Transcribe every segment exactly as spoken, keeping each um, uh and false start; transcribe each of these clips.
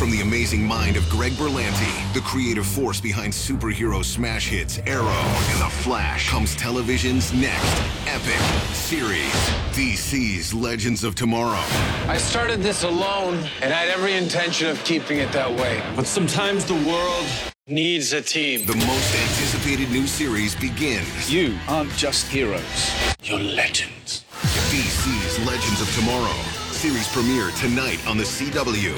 From the amazing mind of Greg Berlanti, the creative force behind superhero smash hits Arrow and The Flash, comes television's next epic series, D C's Legends of Tomorrow. I started this alone, and I had every intention of keeping it that way. But sometimes the world needs a team. The most anticipated new series begins. You aren't just heroes, you're legends. D C's Legends of Tomorrow. Series premiere tonight on the C W.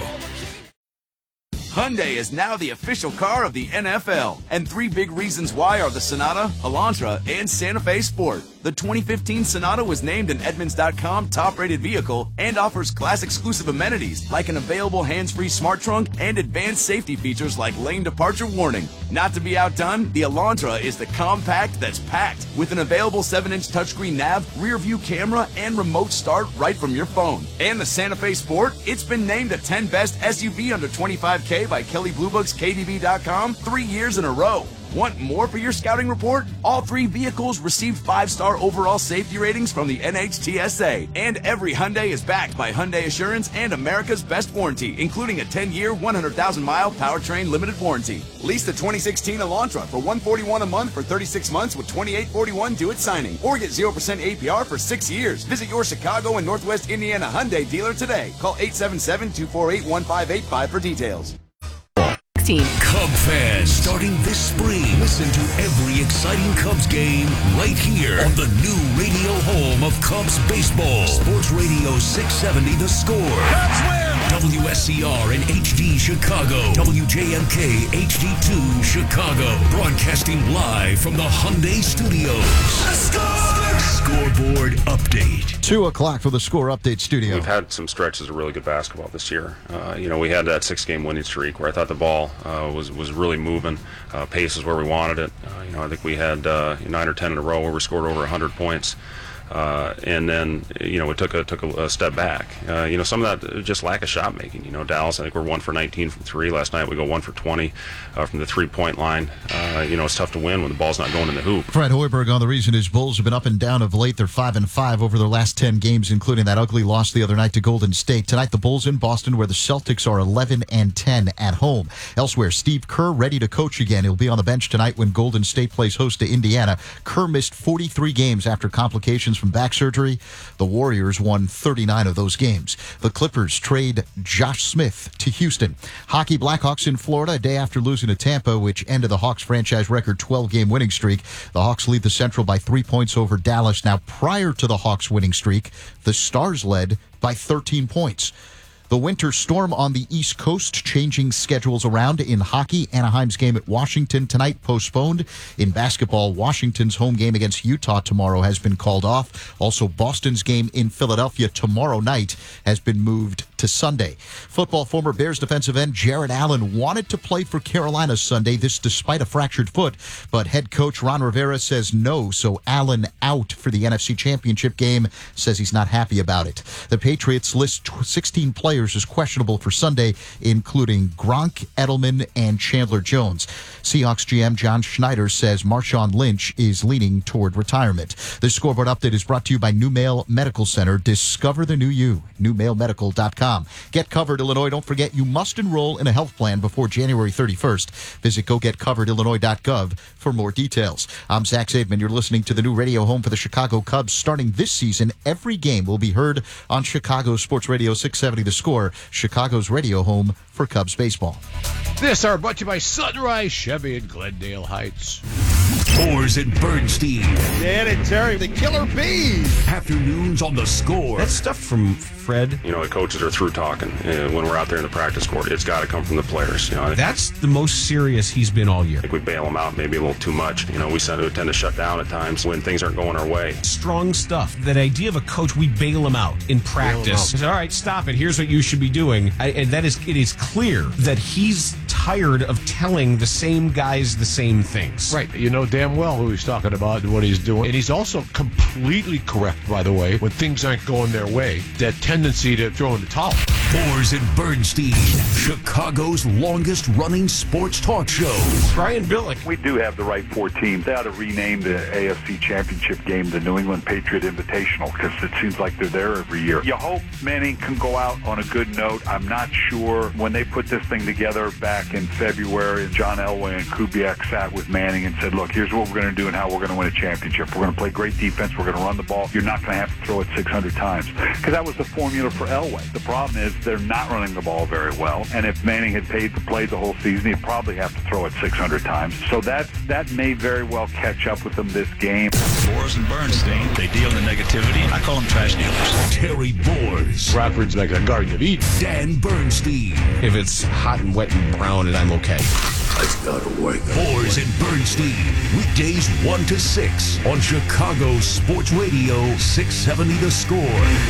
Hyundai is now the official car of the N F L, and three big reasons why are the Sonata, Elantra, and Santa Fe Sport. The twenty fifteen Sonata was named an Edmunds dot com top-rated vehicle and offers class-exclusive amenities like an available hands-free smart trunk and advanced safety features like lane departure warning. Not to be outdone, the Elantra is the compact that's packed with an available seven inch touchscreen nav, rear-view camera, and remote start right from your phone. And the Santa Fe Sport, it's been named a ten best S U V under twenty-five K by Kelley Blue Book's K D B dot com three years in a row. Want more for your scouting report? All three vehicles received five-star overall safety ratings from the N H T S A. And every Hyundai is backed by Hyundai Assurance and America's Best Warranty, including a ten year, one hundred thousand mile powertrain limited warranty. Lease the twenty sixteen Elantra for one hundred forty-one dollars a month for thirty-six months with twenty-eight forty-one due at signing. Or get zero percent A P R for six years. Visit your Chicago and Northwest Indiana Hyundai dealer today. Call eight seven seven, two four eight, one five eight five for details. Cub fans, starting this spring, listen to every exciting Cubs game right here on the new radio home of Cubs baseball. Sports Radio six seventy The Score. Cubs win! W S C R and H D Chicago. W J M K H D two Chicago. Broadcasting live from the Hyundai Studios. The Score! Scoreboard update. Two o'clock for the Score Update studio. We've had some stretches of really good basketball this year. Uh, you know, we had that six-game winning streak where I thought the ball uh, was was really moving. Uh, pace is where we wanted it. Uh, you know, I think we had uh, nine or ten in a row where we scored over one hundred points. Uh, and then, you know, we took a took a, a step back. Uh, you know, some of that just lack of shot making. You know, Dallas, I think we're one for nineteen from three. Last night we go one for twenty uh, from the three-point line. Uh, you know, it's tough to win when the ball's not going in the hoop. Fred Hoiberg on the reason his Bulls have been up and down of late. They're five and five over their last ten games, including that ugly loss the other night to Golden State. Tonight, the Bulls in Boston, where the Celtics are eleven and ten at home. Elsewhere, Steve Kerr ready to coach again. He'll be on the bench tonight when Golden State plays host to Indiana. Kerr missed forty-three games after complications from back surgery. The Warriors won thirty-nine of those games. The Clippers trade Josh Smith to Houston. Hockey, Blackhawks in Florida a day after losing to Tampa, which ended the Hawks franchise record twelve-game winning streak. The Hawks lead the Central by three points over Dallas. Now, prior to the Hawks winning streak, the Stars led by thirteen points. The winter storm on the East Coast changing schedules around. In hockey, Anaheim's game at Washington tonight postponed. In basketball, Washington's home game against Utah tomorrow has been called off. Also, Boston's game in Philadelphia tomorrow night has been moved to Sunday. Football, former Bears defensive end Jared Allen wanted to play for Carolina Sunday, this despite a fractured foot, but head coach Ron Rivera says no, so Allen out for the N F C Championship game, says he's not happy about it. The Patriots list sixteen players as questionable for Sunday, including Gronk, Edelman, and Chandler Jones. Seahawks G M John Schneider says Marshawn Lynch is leaning toward retirement. This Scoreboard Update is brought to you by New Mail Medical Center. Discover the new you. new mail medical dot com. Get Covered Illinois. Don't forget, you must enroll in a health plan before January thirty-first. Visit go get covered illinois dot gov for more details. I'm Zach Zaidman. You're listening to the new radio home for the Chicago Cubs. Starting this season, every game will be heard on Chicago Sports Radio six seventy The Score, Chicago's radio home for Cubs baseball. This hour brought to you by Sunrise Chevy in Glendale Heights. Coors and Bernstein. Dan and Terry, the Killer Bees. Afternoons on The Score. That's stuff from Fred. You know, the coaches are through talking uh, when we're out there in the practice court. It's got to come from the players. You know, That's the most serious he's been all year. I think we bail them out maybe a little too much. You know, we tend to shut down at times when things aren't going our way. Strong stuff. That idea of a coach, we bail him out in practice. Out. All right, stop it. Here's what you should be doing. I, and that is, it is clear that he's tired of telling the same guys the same things. Right. You know damn well who he's talking about and what he's doing. And he's also completely correct, by the way, when things aren't going their way, that tendency to throw in the towel. Boers and Bernstein, Chicago's longest-running sports talk show. Brian Billick. We do have the right four teams. They ought to rename the A F C Championship game the New England Patriot Invitational because it seems like they're there every year. You hope Manning can go out on a good note. I'm not sure. When they put this thing together back in February, John Elway and Kubiak sat with Manning and said, look, here's what we're going to do and how we're going to win a championship. We're going to play great defense. We're going to run the ball. You're not going to have to throw it six hundred times. Because that was the formula for Elway. The problem is they're not running the ball very well. And if Manning had paid to play the whole season, he'd probably have to throw it six hundred times. So that, that may very well catch up with them this game. Boers and Bernstein, they deal in the negativity. I call them trash dealers. Terry Boers. Bradford's like a Garden of Eden. Dan Bernstein. If it's hot and wet and brown, and I'm okay. I've got to wake up. Boers and Bernstein, weekdays one to six on Chicago Sports Radio six seventy The Score.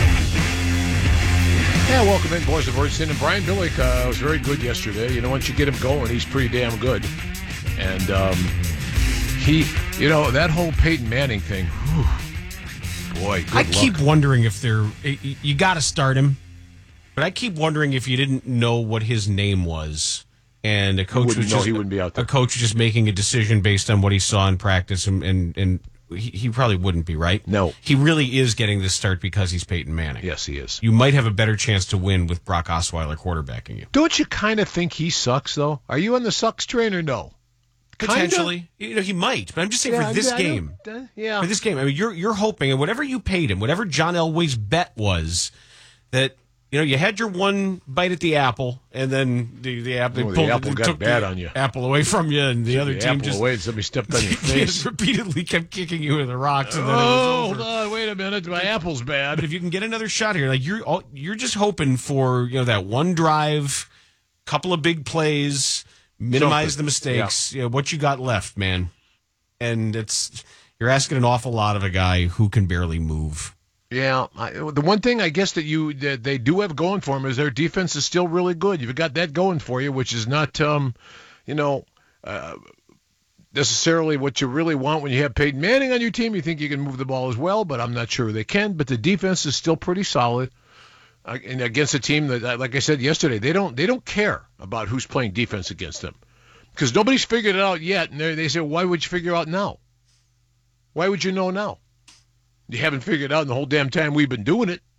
Yeah, welcome in, Boers and Bernstein. And Brian Billick uh, was very good yesterday. You know, once you get him going, he's pretty damn good. And um, he, you know, that whole Peyton Manning thing, whew, boy, good I luck. keep wondering if they're, you got to start him, but I keep wondering if you didn't know what his name was. And a coach was know just he wouldn't be out there. A coach was just making a decision based on what he saw in practice, and and, and he, he probably wouldn't be, right. No, he really is getting this start because he's Peyton Manning. Yes, he is. You might have a better chance to win with Brock Osweiler quarterbacking you. Don't you kind of think he sucks, though? Are you on the sucks train or no? Potentially, kinda? You know, he might, but I'm just saying yeah, for this I, game. I uh, yeah, for this game, I mean, you're you're hoping, and whatever you paid him, whatever John Elway's bet was, that. You know, you had your one bite at the apple, and then the the apple, oh, pulled, the apple got took bad the on you. Apple away from you, and the Took other the team apple just away. Somebody stepped on your face. just repeatedly kept kicking you with the rocks. And then oh, it was hold over. on, wait a minute, my apple's bad. But if you can get another shot here, like you're all, you're just hoping for you know that one drive, couple of big plays, minimize Something. the mistakes. Yeah. You know, what you got left, man, and it's you're asking an awful lot of a guy who can barely move. Yeah, I, the one thing I guess that you that they do have going for them is their defense is still really good. You've got that going for you, which is not, um, you know, uh, necessarily what you really want when you have Peyton Manning on your team. You think you can move the ball as well, but I'm not sure they can. But the defense is still pretty solid, uh, and against a team that, like I said yesterday, they don't they don't care about who's playing defense against them because nobody's figured it out yet. And they say, why would you figure out now? Why would you know now? You haven't figured it out in the whole damn time we've been doing it.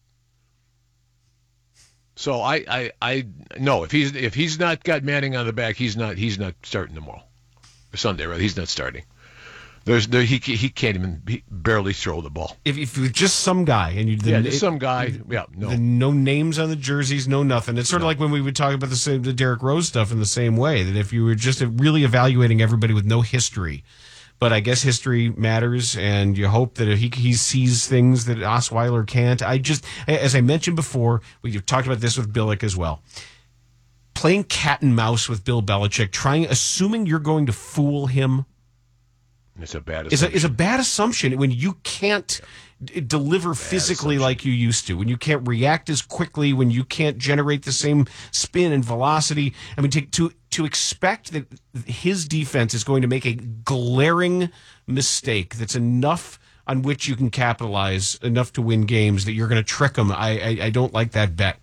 So I, I, I no. If he's if he's not got Manning on the back, he's not he's not starting tomorrow, or Sunday rather. He's not starting. There's there, he he can't even he barely throw the ball. If if you're just some guy and you the, yeah just some guy yeah no the, no names on the jerseys, no nothing. It's sort of no. like when we would talk about the same the Derrick Rose stuff in the same way, that if you were just really evaluating everybody with no history. But I guess history matters, and you hope that he he sees things that Osweiler can't. I just, as I mentioned before, we've talked about this with Billick as well. Playing cat and mouse with Bill Belichick, trying, assuming you're going to fool him, it's a bad is assumption. a, is a bad assumption when you can't d- deliver bad physically assumption. Like you used to, when you can't react as quickly, when you can't generate the same spin and velocity. I mean, to to, to expect that his defense is going to make a glaring mistake that's enough on which you can capitalize, enough to win games, that you're going to trick him, I, I, I don't like that bet.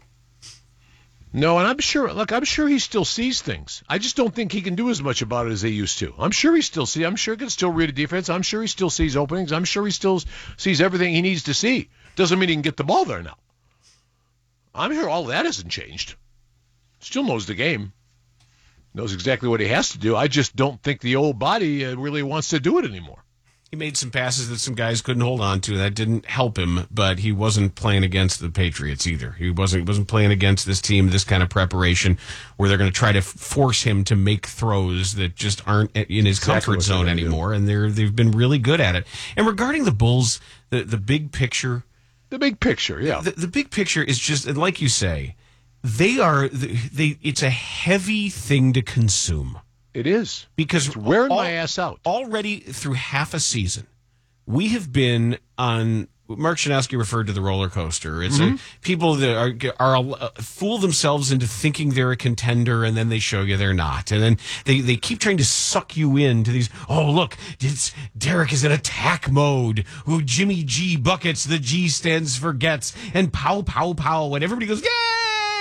No, and I'm sure, look, I'm sure he still sees things. I just don't think he can do as much about it as they used to. I'm sure he still sees, I'm sure he can still read a defense. I'm sure he still sees openings. I'm sure he still sees everything he needs to see. Doesn't mean he can get the ball there now. I'm sure all that hasn't changed. Still knows the game. Knows exactly what he has to do. I just don't think the old body uh, really wants to do it anymore. He made some passes that some guys couldn't hold on to. That didn't help him, but he wasn't playing against the Patriots either. He wasn't he wasn't playing against this team, this kind of preparation, where they're going to try to force him to make throws that just aren't in his exactly comfort zone anymore. Do. And they're they've been really good at it. And regarding the Bulls, the the big picture, the big picture, yeah, the, the big picture is just like you say, they are they. It's a heavy thing to consume. It is. Because it's wearing all, my ass out. Already through half a season, we have been on, Mark Shanowski referred to the roller coaster. It's mm-hmm. a, people that are, are uh, fool themselves into thinking they're a contender, and then they show you they're not. And then they, they keep trying to suck you into these, oh, look, it's, Derek is in attack mode. Ooh, Jimmy G buckets, the G stands for gets, and pow, pow, pow. And everybody goes, yay!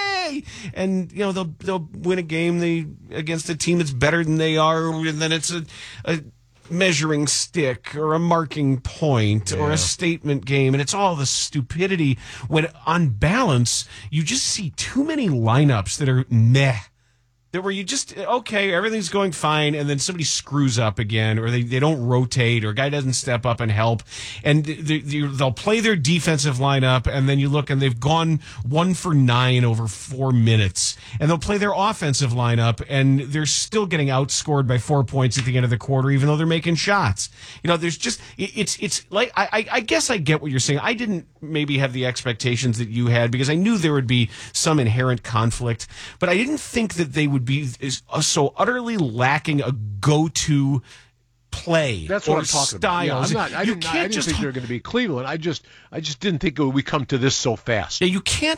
and you know they'll they'll win a game they against a team that's better than they are, and then it's a, a measuring stick or a marking point yeah. or a statement game, and it's all the stupidity when on balance you just see too many lineups that are meh. Where you just, okay, everything's going fine, and then somebody screws up again, or they, they don't rotate, or a guy doesn't step up and help, and they, they, they'll play their defensive lineup, and then you look, and they've gone one for nine over four minutes, and they'll play their offensive lineup, and they're still getting outscored by four points at the end of the quarter, even though they're making shots. You know, there's just, it, it's it's like, I, I guess I get what you're saying. I didn't maybe have the expectations that you had, because I knew there would be some inherent conflict, but I didn't think that they would be is so utterly lacking a go-to play. That's what or I'm talking styles. about. Yeah, I'm not, I you didn't, can't I didn't just think they were going to be Cleveland. I just, I just didn't think we come to this so fast. Yeah, you can't.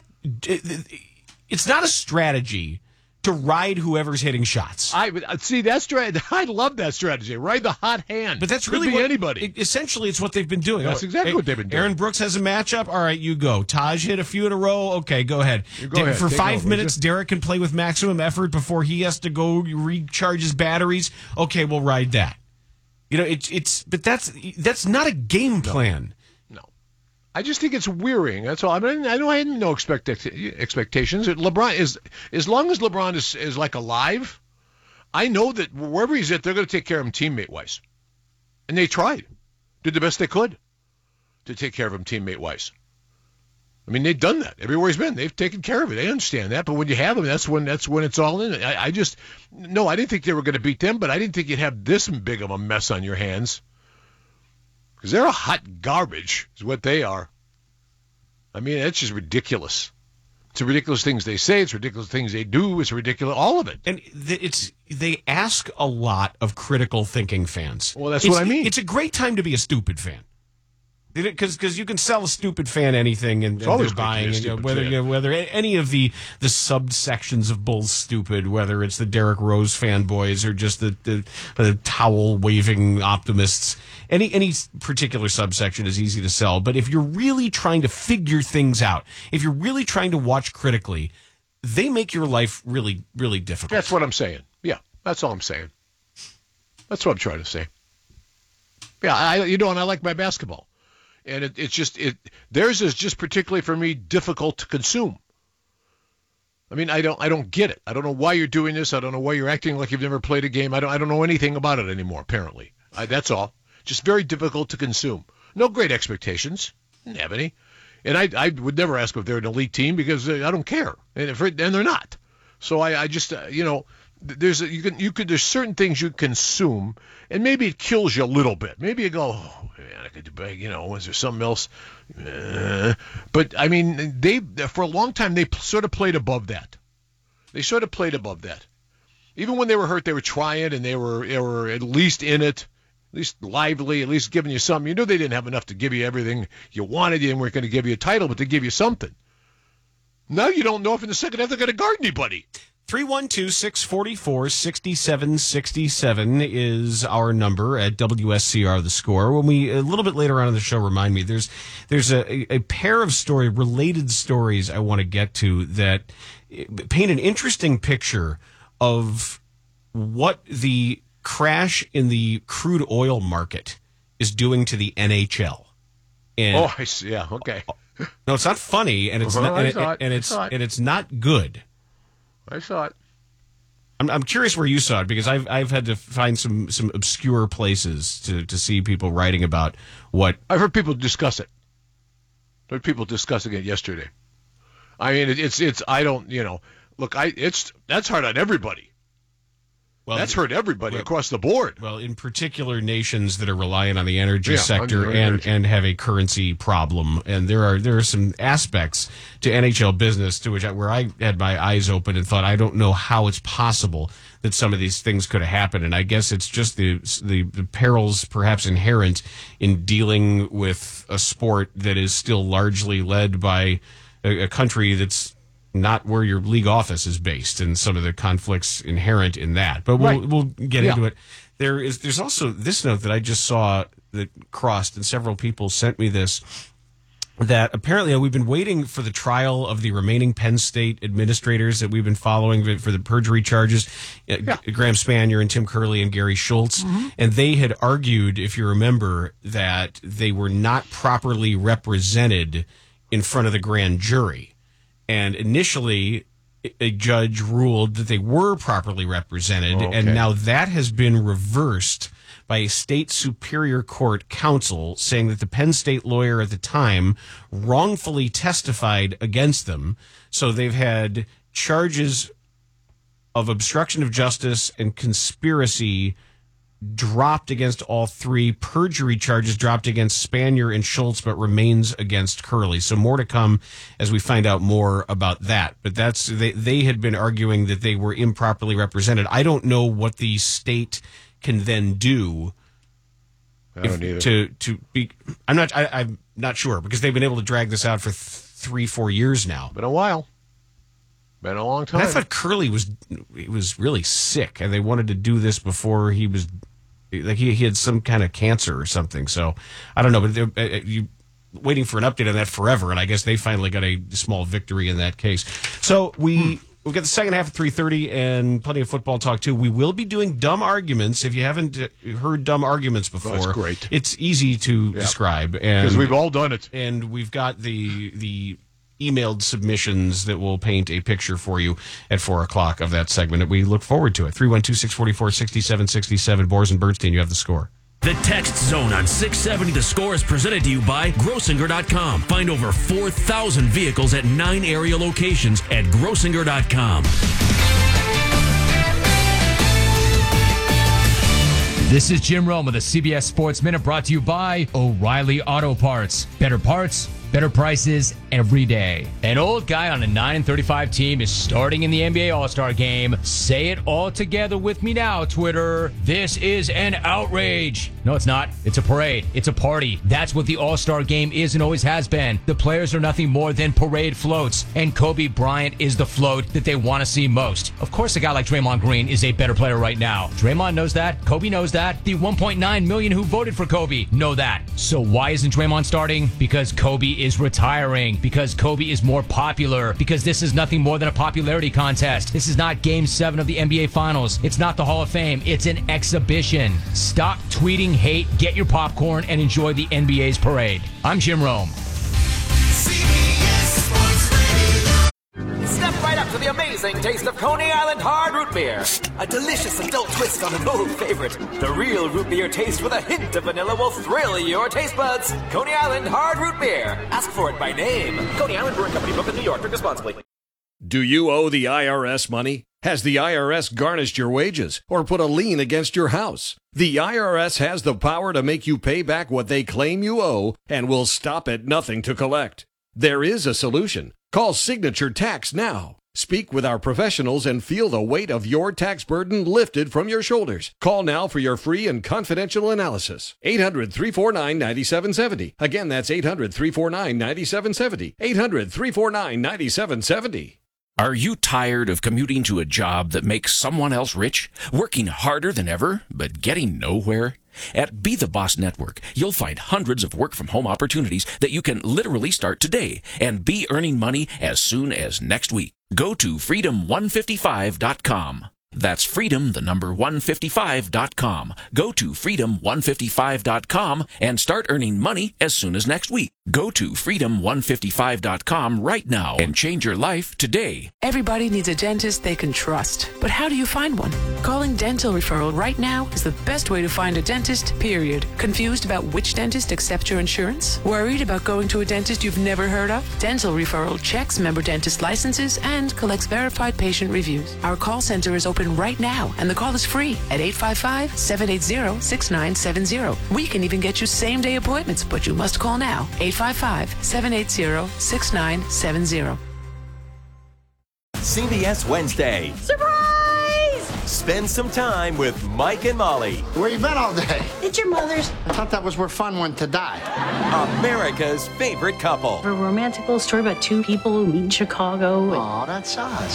It's not a strategy to ride whoever's hitting shots. I see that strategy. I love that strategy. Ride the hot hand. But that's Could really be what, anybody. Essentially, it's what they've been doing. That's exactly what they've been doing. Aaron Brooks has a matchup. All right, you go. Taj hit a few in a row. Okay, go ahead. You go ahead. For Take five over, minutes, Derek can play with maximum effort before he has to go recharge his batteries. Okay, we'll ride that. You know, it, it's but that's that's not a game plan. No. I just think it's wearying. That's all. I mean, I know I had no expect- expectations. LeBron is as long as LeBron is, is like alive, I know that wherever he's at, they're going to take care of him teammate wise, and they tried, did the best they could to take care of him teammate wise. I mean, they've done that everywhere he's been. They've taken care of it. They understand that. But when you have him, that's when that's when it's all in. I, I just no, I didn't think they were going to beat them, but I didn't think you'd have this big of a mess on your hands. Because they're a hot garbage, is what they are. I mean, it's just ridiculous. It's ridiculous things they say. It's ridiculous things they do. It's ridiculous, all of it. And it's they ask a lot of critical thinking fans. Well, that's it's, what I mean. It's a great time to be a stupid fan. Because you can sell a stupid fan anything, and, and they're buying, and, you know, whether you know, whether any of the, the subsections of Bull's stupid, whether it's the Derrick Rose fanboys or just the, the, the towel waving optimists, any any particular subsection is easy to sell. But if you're really trying to figure things out, if you're really trying to watch critically, they make your life really really difficult. That's what I'm saying. Yeah, that's all I'm saying. That's what I'm trying to say. Yeah, I you know, and I like my basketball. And it, it's just, it theirs is just particularly for me difficult to consume. I mean, I don't I don't get it. I don't know why you're doing this. I don't know why you're acting like you've never played a game. I don't I don't know anything about it anymore, apparently. I, that's all. Just very difficult to consume. No great expectations. Didn't have any. And I I would never ask if they're an elite team because I don't care. And, if, and they're not. So I, I just, uh, you know, there's a, you can you could there's certain things you consume, and maybe it kills you a little bit. Maybe you go, oh man, I could do, you know, is there something else? Uh, but I mean, they for a long time they sort of played above that. They sort of played above that. Even when they were hurt, they were trying, and they were they were at least in it, at least lively, at least giving you something. You knew they didn't have enough to give you everything you wanted. They weren't going to give you a title, but to give you something. Now you don't know if in the second half they're going to guard anybody. three one two, six four four, six seven six seven is our number at W S C R The Score. When we, a little bit later on in the show, remind me, there's there's a, a pair of story, related stories I want to get to that paint an interesting picture of what the crash in the crude oil market is doing to the N H L. And, oh, I see. Yeah, okay. No, it's not funny, and it's uh-huh, not, and, it, it. and it's it. and it's not good. I saw it. I'm, I'm curious where you saw it, because I've I've had to find some, some obscure places to, to see people writing about what I've heard people discuss it. I heard people discussing it yesterday. I mean, it, it's it's I don't you know look I it's that's hard on everybody. Well, that's hurt everybody well, across the board. Well, in particular, nations that are reliant on the energy yeah, sector and, energy. and have a currency problem, and there are there are some aspects to N H L business to which I, where I had my eyes open and thought, I don't know how it's possible that some of these things could have happened. And I guess it's just the the, the perils perhaps inherent in dealing with a sport that is still largely led by a, a country that's not where your league office is based, and some of the conflicts inherent in that. But we'll right. we'll get yeah. into it. There is there's also this note that I just saw that crossed, and several people sent me this. that apparently we've been waiting for the trial of the remaining Penn State administrators that we've been following for the perjury charges, yeah. Graham Spanier and Tim Curley and Gary Schultz. Mm-hmm. And they had argued, if you remember, that they were not properly represented in front of the grand jury. And initially, a judge ruled that they were properly represented. Oh, okay. And now that has been reversed by a state superior court counsel, saying that the Penn State lawyer at the time wrongfully testified against them. So they've had charges of obstruction of justice and conspiracy dropped against all three, perjury charges dropped against Spanier and Schultz, but remains against Curley. So more to come as we find out more about that. But that's they, they had been arguing that they were improperly represented. I don't know what the state can then do. I don't either. To to be, I'm not. I, I'm not sure because they've been able to drag this out for th- three, four years now. Been a while. Been a long time. And I thought Curley was he was really sick, and they wanted to do this before he was like he, he had some kind of cancer or something. So I don't know, but they're uh, you waiting for an update on that forever, and I guess they finally got a small victory in that case. So we. Hmm. We've got the second half at three thirty and plenty of football talk, too. We will be doing dumb arguments. If you haven't heard dumb arguments before, that's great. It's easy to yeah. describe. Because we've all done it. And we've got the the emailed submissions that will paint a picture for you at four o'clock of that segment. We look forward to it. three one two, six four four, six seven six seven. Boers and Bernstein, you have the score. The Text Zone on six seventy The Score is presented to you by Grossinger dot com. Find over four thousand vehicles at nine area locations at Grossinger dot com. This is Jim Rome with the C B S Sports Minute, brought to you by O'Reilly Auto Parts. Better parts, better prices every day. An old guy on a nine and thirty-five team is starting in the N B A All-Star Game. Say it all together with me now, Twitter. This is an outrage. No, it's not. It's a parade. It's a party. That's what the All-Star Game is and always has been. The players are nothing more than parade floats, and Kobe Bryant is the float that they want to see most. Of course, a guy like Draymond Green is a better player right now. Draymond knows that. Kobe knows that. The one point nine million who voted for Kobe know that. So why isn't Draymond starting? Because Kobe is retiring. Because Kobe is more popular. Because this is nothing more than a popularity contest. This is not Game seven of the N B A Finals. It's not the Hall of Fame. It's an exhibition. Stop tweeting hate, get your popcorn, and enjoy the N B A's parade. I'm Jim Rome. Step right up to the amazing taste of Coney Island Hard Root Beer. A delicious adult twist on an old favorite. The real root beer taste with a hint of vanilla will thrill your taste buds. Coney Island Hard Root Beer. Ask for it by name. Coney Island Brewing Company, Brooklyn, New York. Drink responsibly. Do you owe the I R S money? Has the I R S garnished your wages or put a lien against your house? The I R S has the power to make you pay back what they claim you owe and will stop at nothing to collect. There is a solution. Call Signature Tax now. Speak with our professionals and feel the weight of your tax burden lifted from your shoulders. Call now for your free and confidential analysis. eight hundred, three four nine, nine seven seven zero. Again, that's eight hundred, three four nine, nine seven seven zero. eight hundred, three four nine, nine seven seven zero. Are you tired of commuting to a job that makes someone else rich, working harder than ever, but getting nowhere? At Be The Boss Network, you'll find hundreds of work-from-home opportunities that you can literally start today and be earning money as soon as next week. Go to freedom one fifty-five dot com. That's freedom, the number one fifty-five dot com. Go to freedom one fifty-five dot com and start earning money as soon as next week. Go to freedom one fifty-five dot com right now and change your life today. Everybody needs a dentist they can trust. But how do you find one? Calling Dental Referral right now is the best way to find a dentist, period. Confused about which dentist accepts your insurance? Worried about going to a dentist you've never heard of? Dental Referral checks member dentist licenses and collects verified patient reviews. Our call center is open right now, and the call is free at eight five five, seven eight zero, six nine seven zero. We can even get you same-day appointments, but you must call now. eight five five, seven eight zero, six nine seven zero. C B S Wednesday. Surprise! Spend some time with Mike and Molly. Where you been all day? It's your mother's. I thought that was where fun went to die. America's favorite couple. A romantic little story about two people who meet in Chicago. Oh, that's us.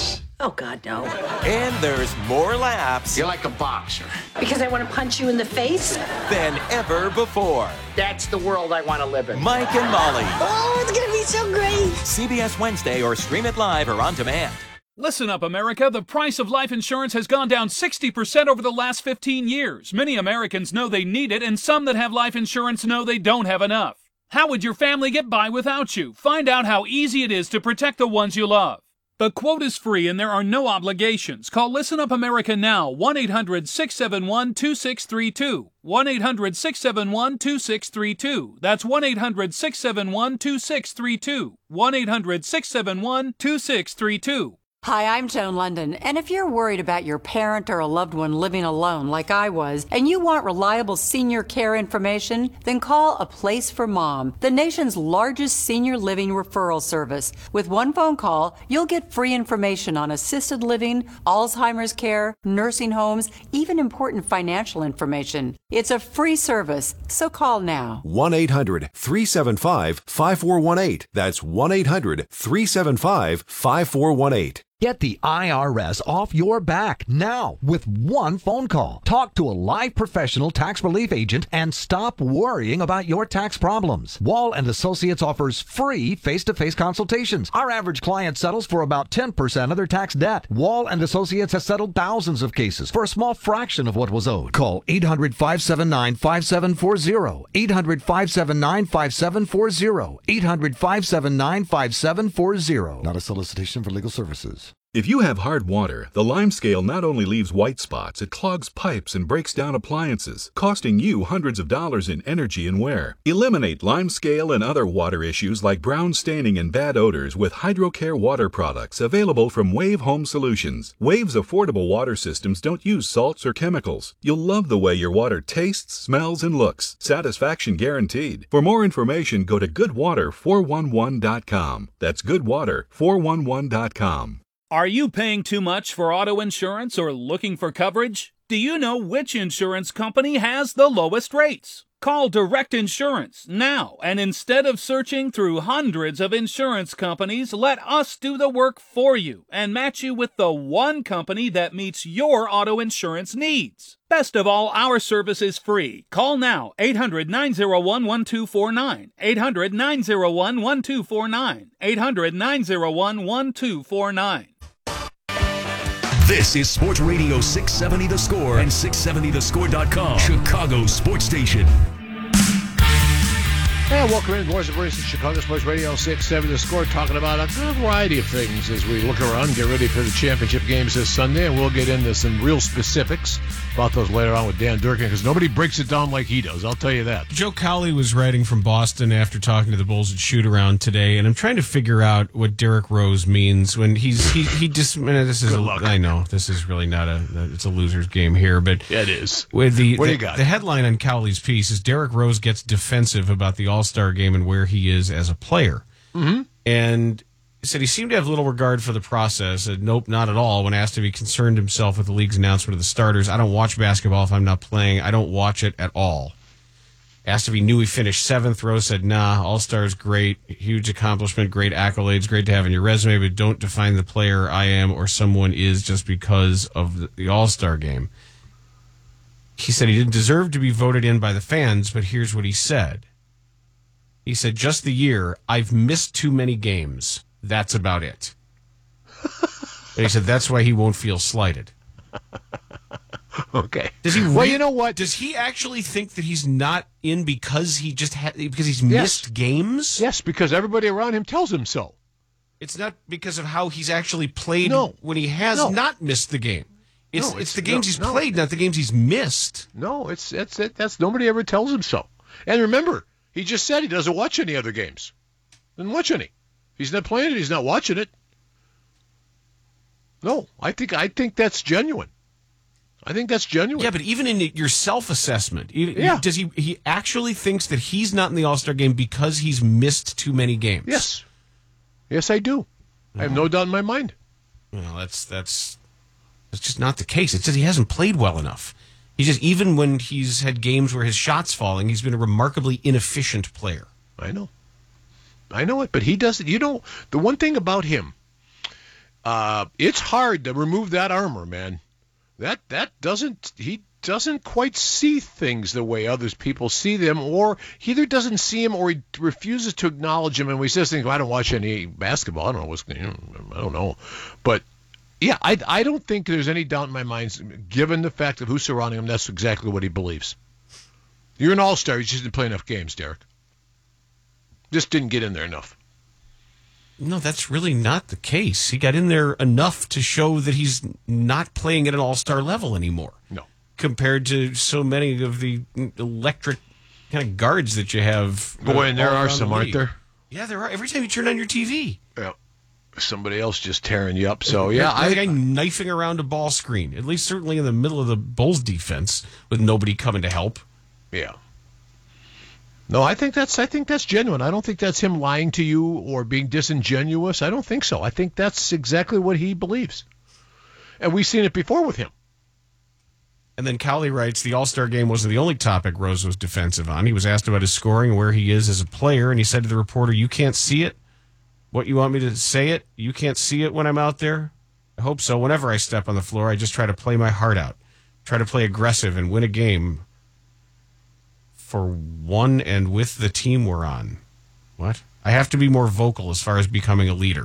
Oh, God, no. And there's more laughs. You're like a boxer. Because I want to punch you in the face? Than ever before. That's the world I want to live in. Mike and Molly. Oh, it's going to be so great. C B S Wednesday or stream it live or on demand. Listen up, America. The price of life insurance has gone down sixty percent over the last fifteen years. Many Americans know they need it, and some that have life insurance know they don't have enough. How would your family get by without you? Find out how easy it is to protect the ones you love. The quote is free and there are no obligations. Call Listen Up America now, one eight hundred six seven one two six three two. one eight hundred six seven one two six three two. That's one eight hundred six seven one two six three two. one eight hundred six seven one two six three two. Hi, I'm Joan London, and if you're worried about your parent or a loved one living alone like I was, and you want reliable senior care information, then call A Place for Mom, the nation's largest senior living referral service. With one phone call, you'll get free information on assisted living, Alzheimer's care, nursing homes, even important financial information. It's a free service, so call now. one eight hundred three seven five five four one eight. That's one eight hundred three seven five five four one eight. Get the I R S off your back now with one phone call. Talk to a live professional tax relief agent and stop worrying about your tax problems. Wall and Associates offers free face-to-face consultations. Our average client settles for about ten percent of their tax debt. Wall and Associates has settled thousands of cases for a small fraction of what was owed. Call eight hundred five seven nine five seven four zero. eight hundred five seven nine five seven four zero. eight hundred five seven nine five seven four zero. Not a solicitation for legal services. If you have hard water, the Lime Scale not only leaves white spots, it clogs pipes and breaks down appliances, costing you hundreds of dollars in energy and wear. Eliminate Lime Scale and other water issues like brown staining and bad odors with HydroCare water products available from Wave Home Solutions. Wave's affordable water systems don't use salts or chemicals. You'll love the way your water tastes, smells, and looks. Satisfaction guaranteed. For more information, go to good water four one one dot com. That's good water four one one dot com. Are you paying too much for auto insurance or looking for coverage? Do you know which insurance company has the lowest rates? Call Direct Insurance now, and instead of searching through hundreds of insurance companies, let us do the work for you and match you with the one company that meets your auto insurance needs. Best of all, our service is free. Call now, eight hundred nine oh one one two four nine, eight hundred nine oh one one two four nine, eight hundred nine oh one one two four nine. This is Sports Radio six seventy The Score and six seventy the score dot com, Chicago's sports station. And welcome in, boys and girls, to Chicago Sports Radio six seventy The Score, talking about a good variety of things as we look around, get ready for the championship games this Sunday, and we'll get into some real specifics about those later on with Dan Durkin, because nobody breaks it down like he does, I'll tell you that. Joe Cowley was writing from Boston after talking to the Bulls at shoot-around today, and I'm trying to figure out what Derrick Rose means when he's he he just. This is a, I know this is really not a it's a loser's game here, but yeah, it is. With the what do the, you got? The headline on Cowley's piece is Derrick Rose gets defensive about the All-Star game and where he is as a player, mm-hmm. and he said he seemed to have little regard for the process. And nope, not at all. When asked if he concerned himself with the league's announcement of the starters, I don't watch basketball if I'm not playing. I don't watch it at all. Asked if he knew he finished seventh, Rose said, nah, All-Star's great, huge accomplishment, great accolades, great to have in your resume, but don't define the player I am or someone is just because of the, the All-Star game. He said he didn't deserve to be voted in by the fans, but here's what he said. He said, just the year, I've missed too many games. That's about it. And he said that's why he won't feel slighted. Okay. Does he? Re- well, you know what? Does he actually think that he's not in because he just ha- because he's missed yes. games? Yes, because everybody around him tells him so. It's not because of how he's actually played no. when he has no. not missed the game. It's no, it's, it's the games no, he's no. played, not the games he's missed. No, it's it's it, that's nobody ever tells him so. And remember, he just said he doesn't watch any other games. Doesn't watch any. He's not playing it. He's not watching it. No, I think I think that's genuine. I think that's genuine. Yeah, but even in your self-assessment, even, yeah. does he he actually thinks that he's not in the All-Star game because he's missed too many games? Yes. Yes, I do. Oh. I have no doubt in my mind. Well, that's that's that's just not the case. It's just he hasn't played well enough. He just even when he's had games where his shot's falling, he's been a remarkably inefficient player. I know. I know it, but he doesn't. You know, the one thing about him, uh, it's hard to remove that armor, man. That that doesn't he doesn't quite see things the way others people see them, or he either doesn't see him or he refuses to acknowledge him. And we says things. Well, I don't watch any basketball. I don't know what's. You know, I don't know, but yeah, I I don't think there's any doubt in my mind, given the fact of who's surrounding him. That's exactly what he believes. You're an all-star. You just didn't play enough games, Derek. Just didn't get in there enough. No, that's really not the case. He got in there enough to show that he's not playing at an all-star level anymore. No. Compared to so many of the electric kind of guards that you have. Boy, and there all are around some, the aren't league. there? Yeah, there are. Every time you turn on your T V. Yeah. Somebody else just tearing you up. So, yeah. I, I, a guy knifing around a ball screen, at least certainly in the middle of the Bulls defense with nobody coming to help. Yeah. No, I think that's I think that's genuine. I don't think that's him lying to you or being disingenuous. I don't think so. I think that's exactly what he believes. And we've seen it before with him. And then Cowley writes, the All-Star game wasn't the only topic Rose was defensive on. He was asked about his scoring and where he is as a player, and he said to the reporter, you can't see it? What, you want me to say it? You can't see it when I'm out there? I hope so. Whenever I step on the floor, I just try to play my heart out. Try to play aggressive and win a game for one and with the team we're on. What? I have to be more vocal as far as becoming a leader.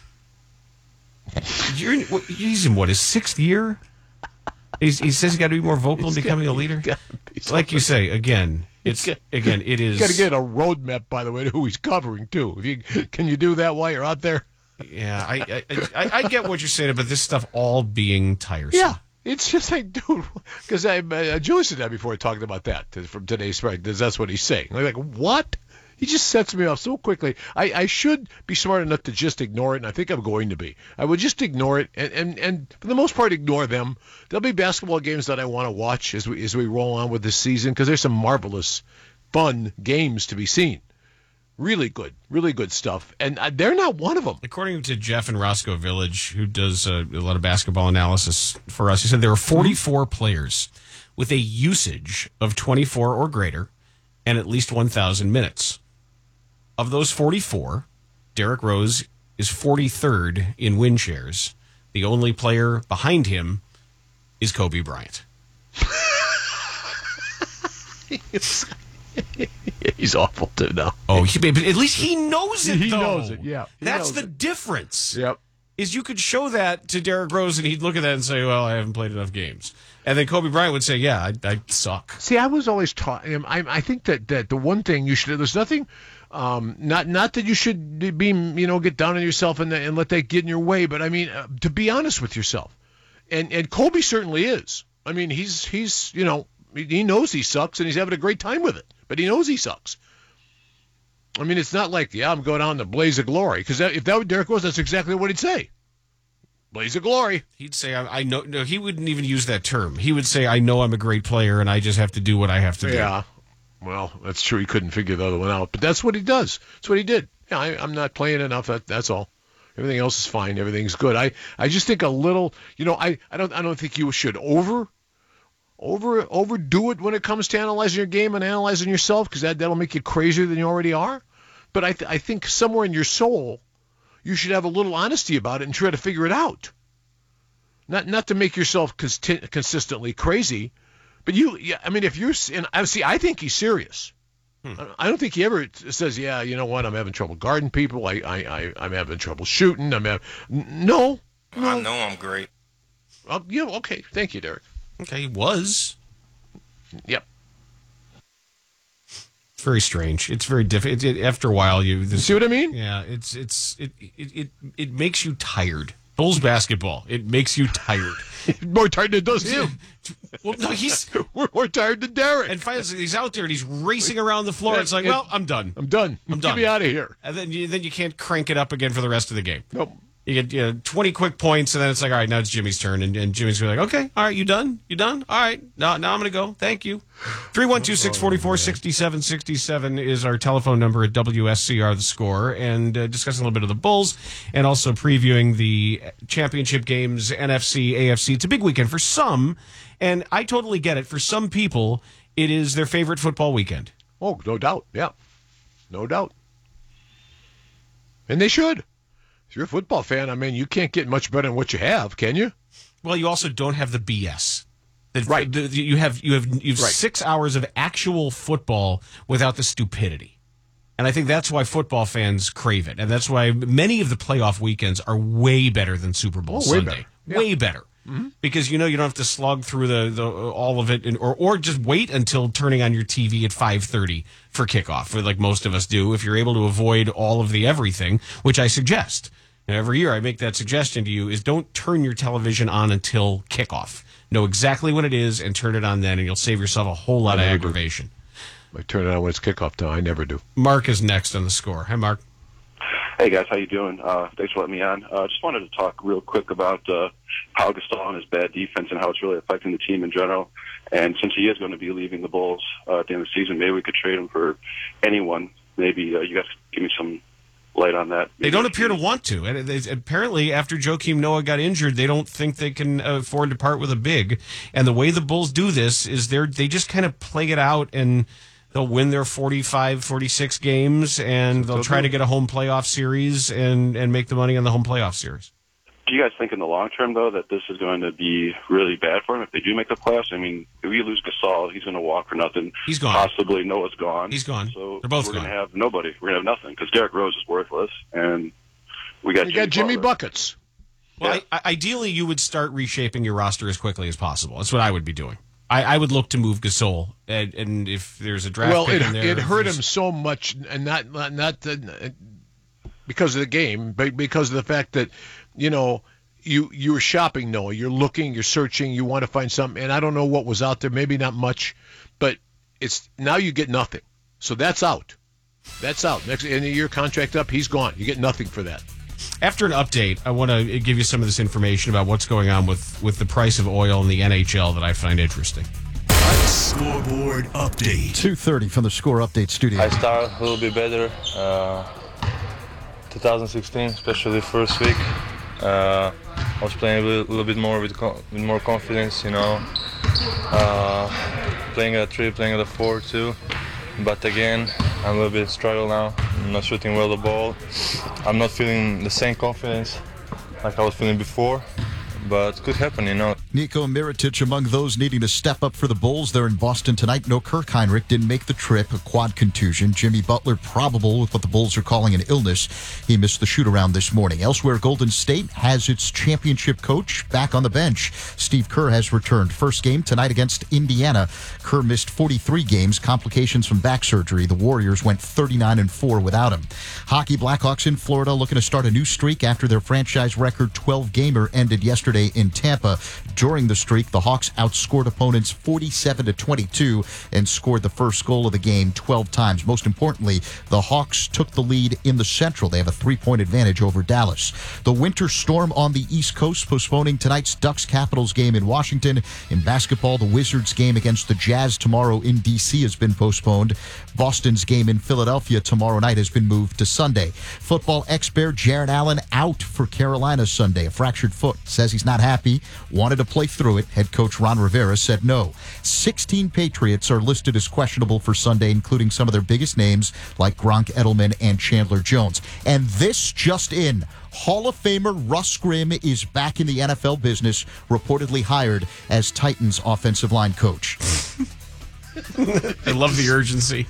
You're in, what, he's in, what, his sixth year? He's, he says he's got to be more vocal in becoming a leader? Like you say, again, it's again, it is... He's got to get a roadmap, by the way, to who he's covering, too. If you, can you do that while you're out there? Yeah, I I, I I get what you're saying, but this stuff all being tiresome. Yeah. It's just like, dude, because uh, Julie said that before I talked about that from today's right. That's what he's saying. I'm like, what? He just sets me off so quickly. I, I should be smart enough to just ignore it, and I think I'm going to be. I would just ignore it, and, and, and for the most part, ignore them. There'll be basketball games that I want to watch as we as we roll on with this season, because there's some marvelous, fun games to be seen. Really good, really good stuff, and uh, they're not one of them. According to Jeff in Roscoe Village, who does uh, a lot of basketball analysis for us, he said there are forty-four players with a usage of twenty-four or greater and at least one thousand minutes. Of those forty-four, Derrick Rose is forty-third in win shares. The only player behind him is Kobe Bryant. He's awful too now. Oh, he, but at least he knows it. He though. knows it. Yeah, he that's knows the it. difference. Yep. Is you could show that to Derrick Rose and he'd look at that and say, "Well, I haven't played enough games," and then Kobe Bryant would say, "Yeah, I, I suck." See, I was always taught. I, I think that, that the one thing you should. There's nothing. Um, not not that you should be you know get down on yourself and and let that get in your way, but I mean uh, to be honest with yourself. And and Kobe certainly is. I mean, he's he's you know he knows he sucks and he's having a great time with it, but he knows he sucks. I mean, it's not like, yeah, I'm going on the blaze of glory, because if that were Derrick Rose, that's exactly what he'd say. Blaze of glory. He'd say, I, I know. No, he wouldn't even use that term. He would say, I know I'm a great player, and I just have to do what I have to do. Yeah. Well, that's true. He couldn't figure the other one out, but that's what he does. That's what he did. Yeah, I, I'm not playing enough. That, that's all. Everything else is fine. Everything's good. I, I just think a little, you know, I, I don't I don't think you should over over overdo it when it comes to analyzing your game and analyzing yourself, because that, that'll make you crazier than you already are. But I, th- I think somewhere in your soul, you should have a little honesty about it and try to figure it out. Not not to make yourself cons- consistently crazy, but you. Yeah, I mean, if you're, and I see, I think he's serious. Hmm. I don't think he ever says, "Yeah, you know what? I'm having trouble guarding people. I, I, I I'm having trouble shooting. I'm having, no, no. I know I'm great. Uh, yeah, okay. Thank you, Derek. Okay, he was. Yep. Very strange. It's very difficult. It, it, after a while, you this, see what I mean? Yeah, it's it's it, it it it makes you tired. Bulls basketball. It makes you tired. More tired than it does him. Well, no, he's we're more tired than Derek. And finally, he's out there and he's racing around the floor. It's like, well, I'm done. I'm done. I'm done. Get me out of here. And then you then you can't crank it up again for the rest of the game. Nope. You get you know, twenty quick points, and then it's like, all right, now it's Jimmy's turn. And, and Jimmy's going to be like, okay, all right, you done? You done? All right, now, now I'm going to go. Thank you. three one two, six four four, six seven six seven is our telephone number at W S C R The Score. And uh, discussing a little bit of the Bulls and also previewing the championship games, N F C, A F C. It's a big weekend for some, and I totally get it. For some people, it is their favorite football weekend. Oh, no doubt. Yeah. No doubt. And they should. If you're a football fan, I mean, you can't get much better than what you have, can you? Well, you also don't have the B S. The, right. The, the, you have you have you have right. six hours of actual football without the stupidity, and I think that's why football fans crave it, and that's why many of the playoff weekends are way better than Super Bowl oh, Sunday. Way better. Yeah. Way better. Mm-hmm. Because you know you don't have to slog through the, the all of it, and, or or just wait until turning on your T V at five thirty for kickoff, like most of us do. If you're able to avoid all of the everything, which I suggest. And every year I make that suggestion to you, is don't turn your television on until kickoff. Know exactly what it is and turn it on then, and you'll save yourself a whole lot of aggravation. Do. I turn it on when it's kickoff time. I never do. Mark is next on the score. Hi, Mark. Hey, guys. How you doing? Uh, thanks for letting me on. I uh, just wanted to talk real quick about uh, Pau Gasol and his bad defense and how it's really affecting the team in general. And since he is going to be leaving the Bulls uh, at the end of the season, maybe we could trade him for anyone. Maybe uh, you guys could give me some light on that. They don't appear to want to. And they, apparently, after Joakim Noah got injured, they don't think they can afford to part with a big. And the way the Bulls do this is they they just kind of play it out, and they'll win their forty-five, forty-six games, and they'll try to get a home playoff series and, and make the money on the home playoff series. Do you guys think in the long term, though, that this is going to be really bad for him if they do make the playoffs? I mean, if we lose Gasol, he's going to walk for nothing. He's gone. Possibly Noah's gone. He's gone. So They're both we're gone. going to have nobody. We're going to have nothing because Derrick Rose is worthless, and we got you Jimmy got Jimmy Butler. Buckets. Well, I, ideally, you would start reshaping your roster as quickly as possible. That's what I would be doing. I, I would look to move Gasol, and, and if there's a draft well, pick it, in there, it hurt him so much, and not not, not uh, because of the game, but because of the fact that you know. You you're shopping, Noah. You're looking, you're searching, you want to find something, and I don't know what was out there. Maybe not much, but it's now you get nothing. So that's out. That's out. Next end of year contract up, he's gone. You get nothing for that. After an update, I want to give you some of this information about what's going on with, with the price of oil in the N H L that I find interesting. Scoreboard update. two thirty from the Score Update studio. I started a little bit better. Uh, twenty sixteen, especially first week. Uh, I was playing a little, little bit more with, with more confidence, you know. Uh, playing at three, playing at a four too. But again, I'm a little bit struggle now. I'm not shooting well the ball. I'm not feeling the same confidence like I was feeling before. But it could happen, you know. Niko Mirotic among those needing to step up for the Bulls. They're in Boston tonight. No Kirk Heinrich didn't make the trip, a quad contusion. Jimmy Butler probable with what the Bulls are calling an illness. He missed the shoot-around this morning. Elsewhere, Golden State has its championship coach back on the bench. Steve Kerr has returned. First game tonight against Indiana. Kerr missed forty-three games, complications from back surgery. The Warriors went thirty-nine and four without him. Hockey, Blackhawks in Florida looking to start a new streak after their franchise record twelve-gamer ended yesterday in Tampa. During the streak, the Hawks outscored opponents forty-seven to twenty-two and scored the first goal of the game twelve times. Most importantly, the Hawks took the lead in the Central. They have a three-point advantage over Dallas. The winter storm on the East Coast postponing tonight's Ducks-Capitals game in Washington. In basketball, the Wizards game against the Jazz tomorrow in D C has been postponed. Boston's game in Philadelphia tomorrow night has been moved to Sunday. Football expert Jared Allen out for Carolina Sunday. A fractured foot. Says he's not happy. Wanted to play through it. Head coach Ron Rivera said no. sixteen Patriots are listed as questionable for Sunday, including some of their biggest names like Gronk, Edelman, and Chandler Jones. And this just in. Hall of Famer Russ Grimm is back in the N F L business, reportedly hired as Titans offensive line coach. I love the urgency.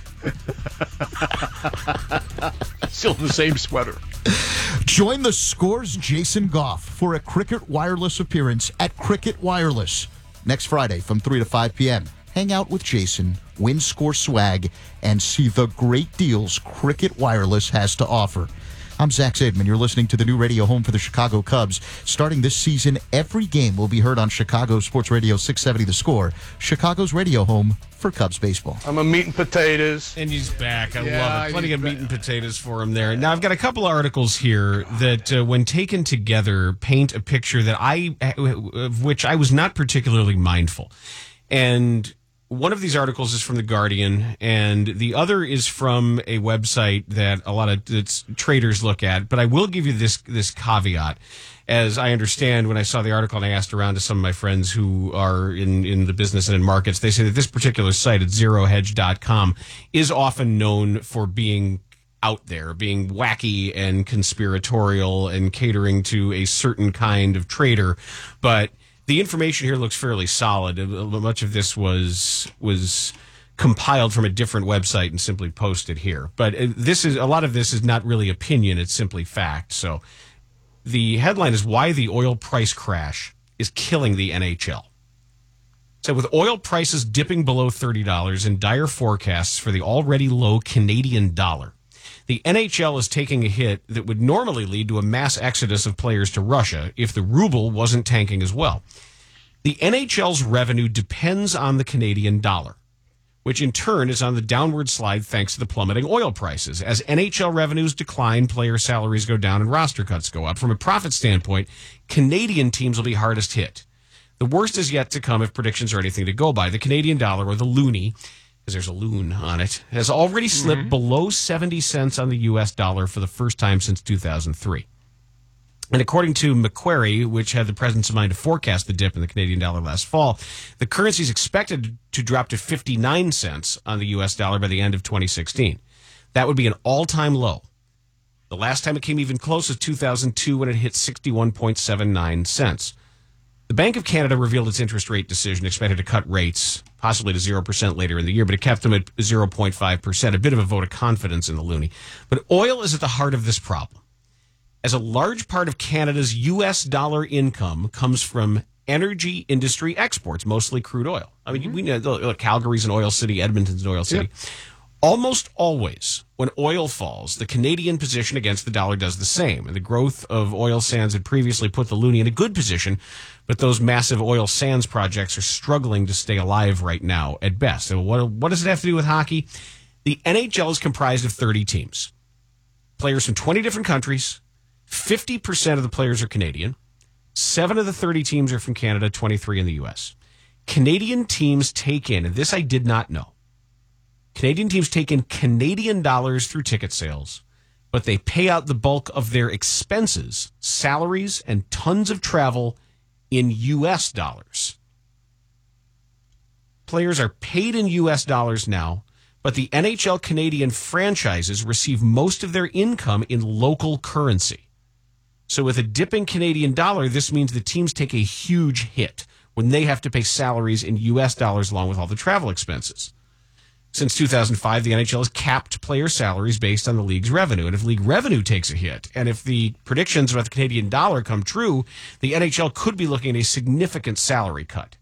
Still the same sweater. Join the Score's Jason Goff for a Cricket Wireless appearance at Cricket Wireless next Friday from three to five p.m. Hang out with Jason, win Score swag, and see the great deals Cricket Wireless has to offer. I'm Zach Zaidman. You're listening to the new radio home for the Chicago Cubs. Starting this season, every game will be heard on Chicago Sports Radio six seventy The Score, Chicago's radio home for Cubs baseball. I'm a meat and potatoes. And he's back. I Yeah, love it. Plenty he's of meat back. and potatoes for him there. Now, I've got a couple articles here that, uh, when taken together, paint a picture that I, of which I was not particularly mindful. And one of these articles is from The Guardian, and the other is from a website that a lot of it's traders look at. But I will give you this this caveat. As I understand, when I saw the article and I asked around to some of my friends who are in, in the business and in markets, they say that this particular site at zero hedge dot com is often known for being out there, being wacky and conspiratorial and catering to a certain kind of trader. But the information here looks fairly solid. Much of this was was compiled from a different website and simply posted here. But this is a lot of this is not really opinion; it's simply fact. So the headline is why the oil price crash is killing the N H L. So with oil prices dipping below thirty dollars and dire forecasts for the already low Canadian dollar, the N H L is taking a hit that would normally lead to a mass exodus of players to Russia if the ruble wasn't tanking as well. The N H L's revenue depends on the Canadian dollar, which in turn is on the downward slide thanks to the plummeting oil prices. As N H L revenues decline, player salaries go down and roster cuts go up. From a profit standpoint, Canadian teams will be hardest hit. The worst is yet to come if predictions are anything to go by. The Canadian dollar, or the loonie, because there's a loon on it, has already slipped mm-hmm. below seventy cents on the U S dollar for the first time since two thousand three. And according to Macquarie, which had the presence of mind to forecast the dip in the Canadian dollar last fall, the currency is expected to drop to fifty-nine cents on the U S dollar by the end of twenty sixteen. That would be an all-time low. The last time it came even close was two thousand two when it hit sixty-one point seven nine cents. The Bank of Canada revealed its interest rate decision, expected to cut rates, possibly to zero percent later in the year, but it kept them at zero point five percent, a bit of a vote of confidence in the loonie. But oil is at the heart of this problem, as a large part of Canada's U S dollar income comes from energy industry exports, mostly crude oil. I mean, mm-hmm. we know look, Calgary's an oil city, Edmonton's an oil city. Yep. Almost always, when oil falls, the Canadian position against the dollar does the same. And the growth of oil sands had previously put the loonie in a good position, but those massive oil sands projects are struggling to stay alive right now at best. So what, what does it have to do with hockey? The N H L is comprised of thirty teams. Players from twenty different countries. fifty percent of the players are Canadian. Seven of the thirty teams are from Canada, twenty-three in the U S. Canadian teams take in, and this I did not know, Canadian teams take in Canadian dollars through ticket sales, but they pay out the bulk of their expenses, salaries, and tons of travel in U S dollars. Players are paid in U S dollars now, but the N H L Canadian franchises receive most of their income in local currency. So with a dipping Canadian dollar, this means the teams take a huge hit when they have to pay salaries in U S dollars along with all the travel expenses. Since two thousand five, the N H L has capped player salaries based on the league's revenue. And if league revenue takes a hit, and if the predictions about the Canadian dollar come true, the N H L could be looking at a significant salary cut.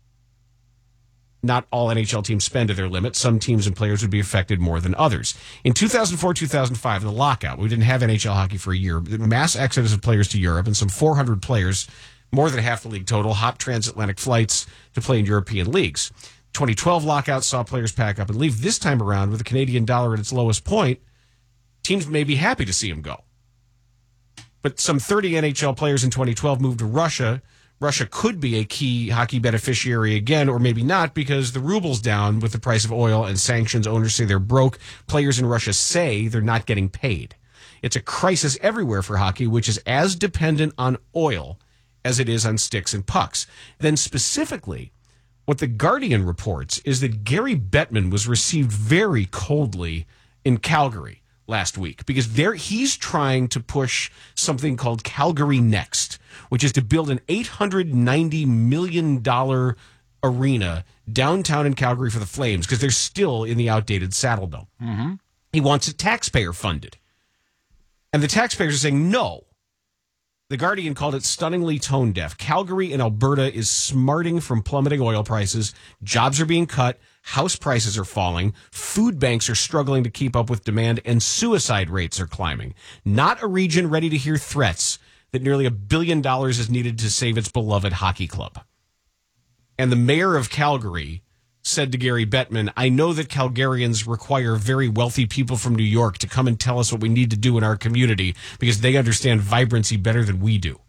Not all N H L teams spend to their limit. Some teams and players would be affected more than others. In two thousand four, two thousand five, in the lockout, we didn't have N H L hockey for a year. Mass exodus of players to Europe, and some four hundred players, more than half the league total, hop transatlantic flights to play in European leagues. twenty twelve lockout saw players pack up and leave. This time around, with the Canadian dollar at its lowest point, teams may be happy to see him go. But some thirty N H L players in twenty twelve moved to Russia. Russia could be a key hockey beneficiary again, or maybe not, because the ruble's down with the price of oil and sanctions. Owners say they're broke. Players in Russia say they're not getting paid. It's a crisis everywhere for hockey, which is as dependent on oil as it is on sticks and pucks. Then specifically, what the Guardian reports is that Gary Bettman was received very coldly in Calgary last week because there he's trying to push something called Calgary Next, which is to build an eight hundred ninety million dollars arena downtown in Calgary for the Flames because they're still in the outdated Saddledome. Mm-hmm. He wants it taxpayer funded. And the taxpayers are saying no. The Guardian called it stunningly tone deaf. Calgary in Alberta is smarting from plummeting oil prices. Jobs are being cut. House prices are falling. Food banks are struggling to keep up with demand, and suicide rates are climbing. Not a region ready to hear threats that nearly a billion dollars is needed to save its beloved hockey club. And the mayor of Calgary said to Gary Bettman, I know that Calgarians require very wealthy people from New York to come and tell us what we need to do in our community because they understand vibrancy better than we do.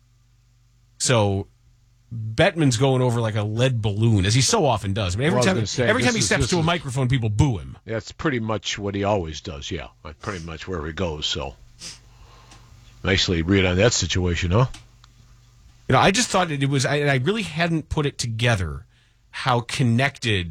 So Bettman's going over like a lead balloon, as he so often does. I mean, every well, time, say, every time he is, steps to a is, microphone, people boo him. That's pretty much what he always does, yeah. Pretty much where he goes, so. Nicely read on that situation, huh? You know, I just thought it was, I, I really hadn't put it together how connected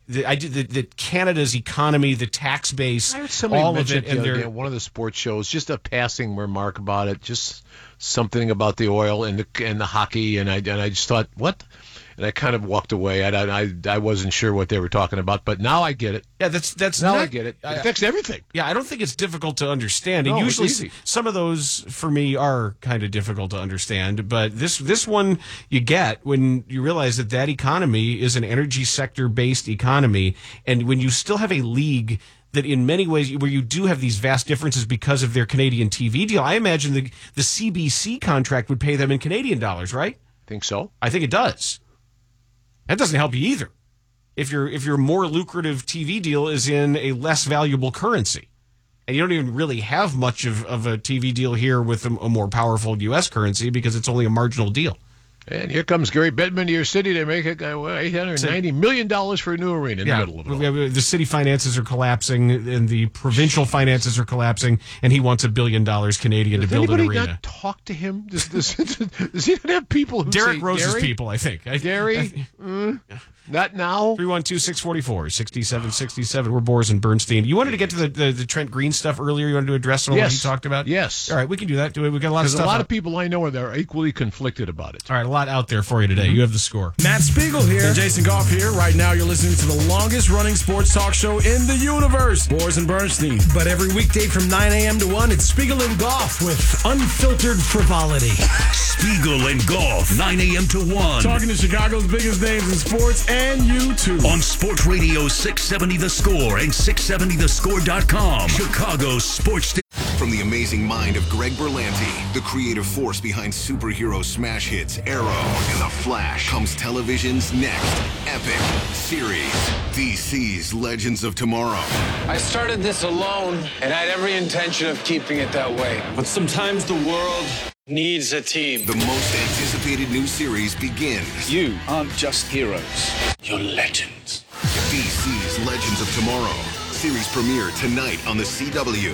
the idea that, that Canada's economy, the tax base, I heard somebody all of mention it, the and other they're day on one of the sports shows, just a passing remark about it, just something about the oil and the and the hockey, and I and I just thought, what? And I kind of walked away. I, I, I wasn't sure what they were talking about, but now I get it. Yeah, that's that's now not, I get it. It affects everything. Yeah, I don't think it's difficult to understand. And No, usually, it's easy. some of those for me are kind of difficult to understand. But this this one you get when you realize that that economy is an energy sector based economy, and when you still have a league that in many ways where you do have these vast differences because of their Canadian T V deal. I imagine the the C B C contract would pay them in Canadian dollars, right? Think so? I think it does. That doesn't help you either. If your if your more lucrative T V deal is in a less valuable currency, and you don't even really have much of, of a T V deal here with a, a more powerful U S currency because it's only a marginal deal. And here comes Gary Bettman to your city to make it uh, eight hundred ninety million dollars for a new arena in yeah, the middle of it all. The city finances are collapsing, and the provincial finances are collapsing, and he wants a billion dollars Canadian Does to build an anybody arena. not talk to him? Does, does, does he not have people who Derek say, Rose's Gary? people, I think. I, Gary? I, mm, not now? three one two, six four four, six seven six seven. We're Boris and Bernstein. You wanted to get to the, the, the Trent Green stuff earlier? You wanted to address some of what Yes. he talked about? Yes. All right, we can do that. Do it. We've got a lot of Because stuff. a lot out. of people I know are, are equally conflicted about it. All right, a lot out there for you today. You have the score. Matt Spiegel here. And Jason Goff here. Right now, you're listening to the longest running sports talk show in the universe, Boris and Bernstein. But every weekday from nine a.m. to one, it's Spiegel and Goff with unfiltered frivolity. Spiegel and Golf, nine a.m. to one. Talking to Chicago's biggest names in sports and you too. On Sports Radio six seventy The Score and six seventy the score dot com. Chicago's sports station. From the amazing mind of Greg Berlanti, the creative force behind superhero smash hits Arrow and The Flash, comes television's next epic series, D C's Legends of Tomorrow. I started this alone, and I had every intention of keeping it that way. But sometimes the world needs a team. The most anticipated new series begins. You aren't just heroes, you're legends. D C's Legends of Tomorrow. Series premiere tonight on the C W.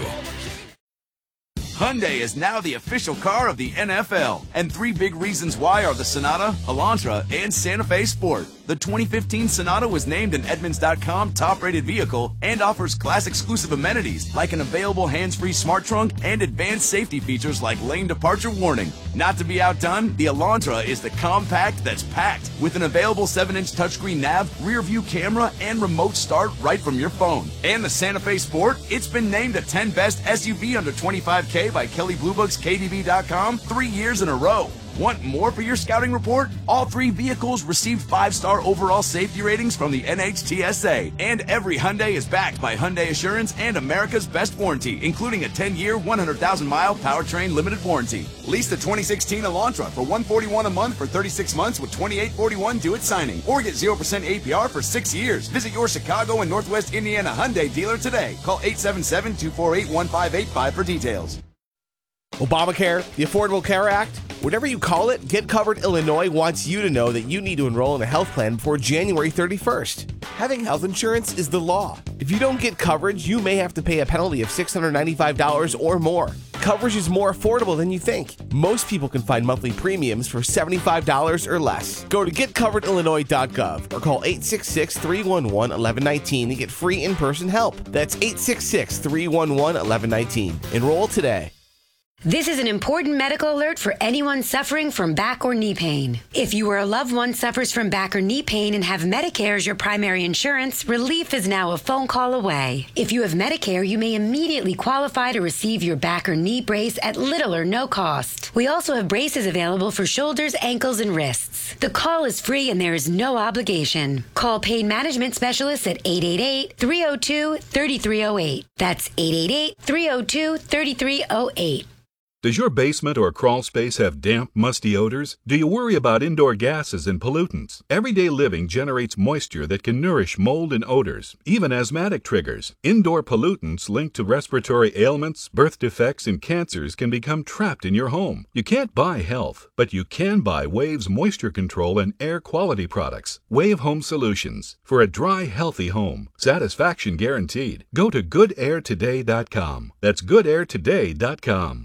Hyundai is now the official car of the N F L, and three big reasons why are the Sonata, Elantra, and Santa Fe Sport. The twenty fifteen Sonata was named an Edmunds dot com top-rated vehicle and offers class-exclusive amenities like an available hands-free smart trunk and advanced safety features like lane departure warning. Not to be outdone, the Elantra is the compact that's packed with an available seven inch touchscreen nav, rear-view camera, and remote start right from your phone. And the Santa Fe Sport, it's been named a ten best S U V under twenty-five K by Kelley Blue Book's K D B dot com three years in a row. Want more for your scouting report? All three vehicles received five-star overall safety ratings from the N H T S A. And every Hyundai is backed by Hyundai Assurance and America's Best Warranty, including a ten year, one hundred thousand mile powertrain limited warranty. Lease the twenty sixteen Elantra for one hundred forty-one dollars a month for thirty-six months with twenty-eight forty-one due at signing. Or get zero percent A P R for six years. Visit your Chicago and Northwest Indiana Hyundai dealer today. Call eight seven seven, two four eight, one five eight five for details. Obamacare, the Affordable Care Act, whatever you call it, Get Covered Illinois wants you to know that you need to enroll in a health plan before January thirty-first. Having health insurance is the law. If you don't get coverage, you may have to pay a penalty of six hundred ninety-five dollars or more. Coverage is more affordable than you think. Most people can find monthly premiums for seventy-five dollars or less. Go to get covered illinois dot gov or call eight six six, three one one, one one one nine to get free in-person help. That's eight six six, three one one, one one one nine. Enroll today. This is an important medical alert for anyone suffering from back or knee pain. If you or a loved one suffers from back or knee pain and have Medicare as your primary insurance, relief is now a phone call away. If you have Medicare, you may immediately qualify to receive your back or knee brace at little or no cost. We also have braces available for shoulders, ankles, and wrists. The call is free and there is no obligation. Call Pain Management Specialists at eight eight eight, three oh two, three three oh eight. That's eight eight eight, three oh two, three three oh eight. Does your basement or crawl space have damp, musty odors? Do you worry about indoor gases and pollutants? Everyday living generates moisture that can nourish mold and odors, even asthmatic triggers. Indoor pollutants linked to respiratory ailments, birth defects, and cancers can become trapped in your home. You can't buy health, but you can buy Wave's moisture control and air quality products. Wave Home Solutions. For a dry, healthy home. Satisfaction guaranteed. Go to good air today dot com. That's good air today dot com.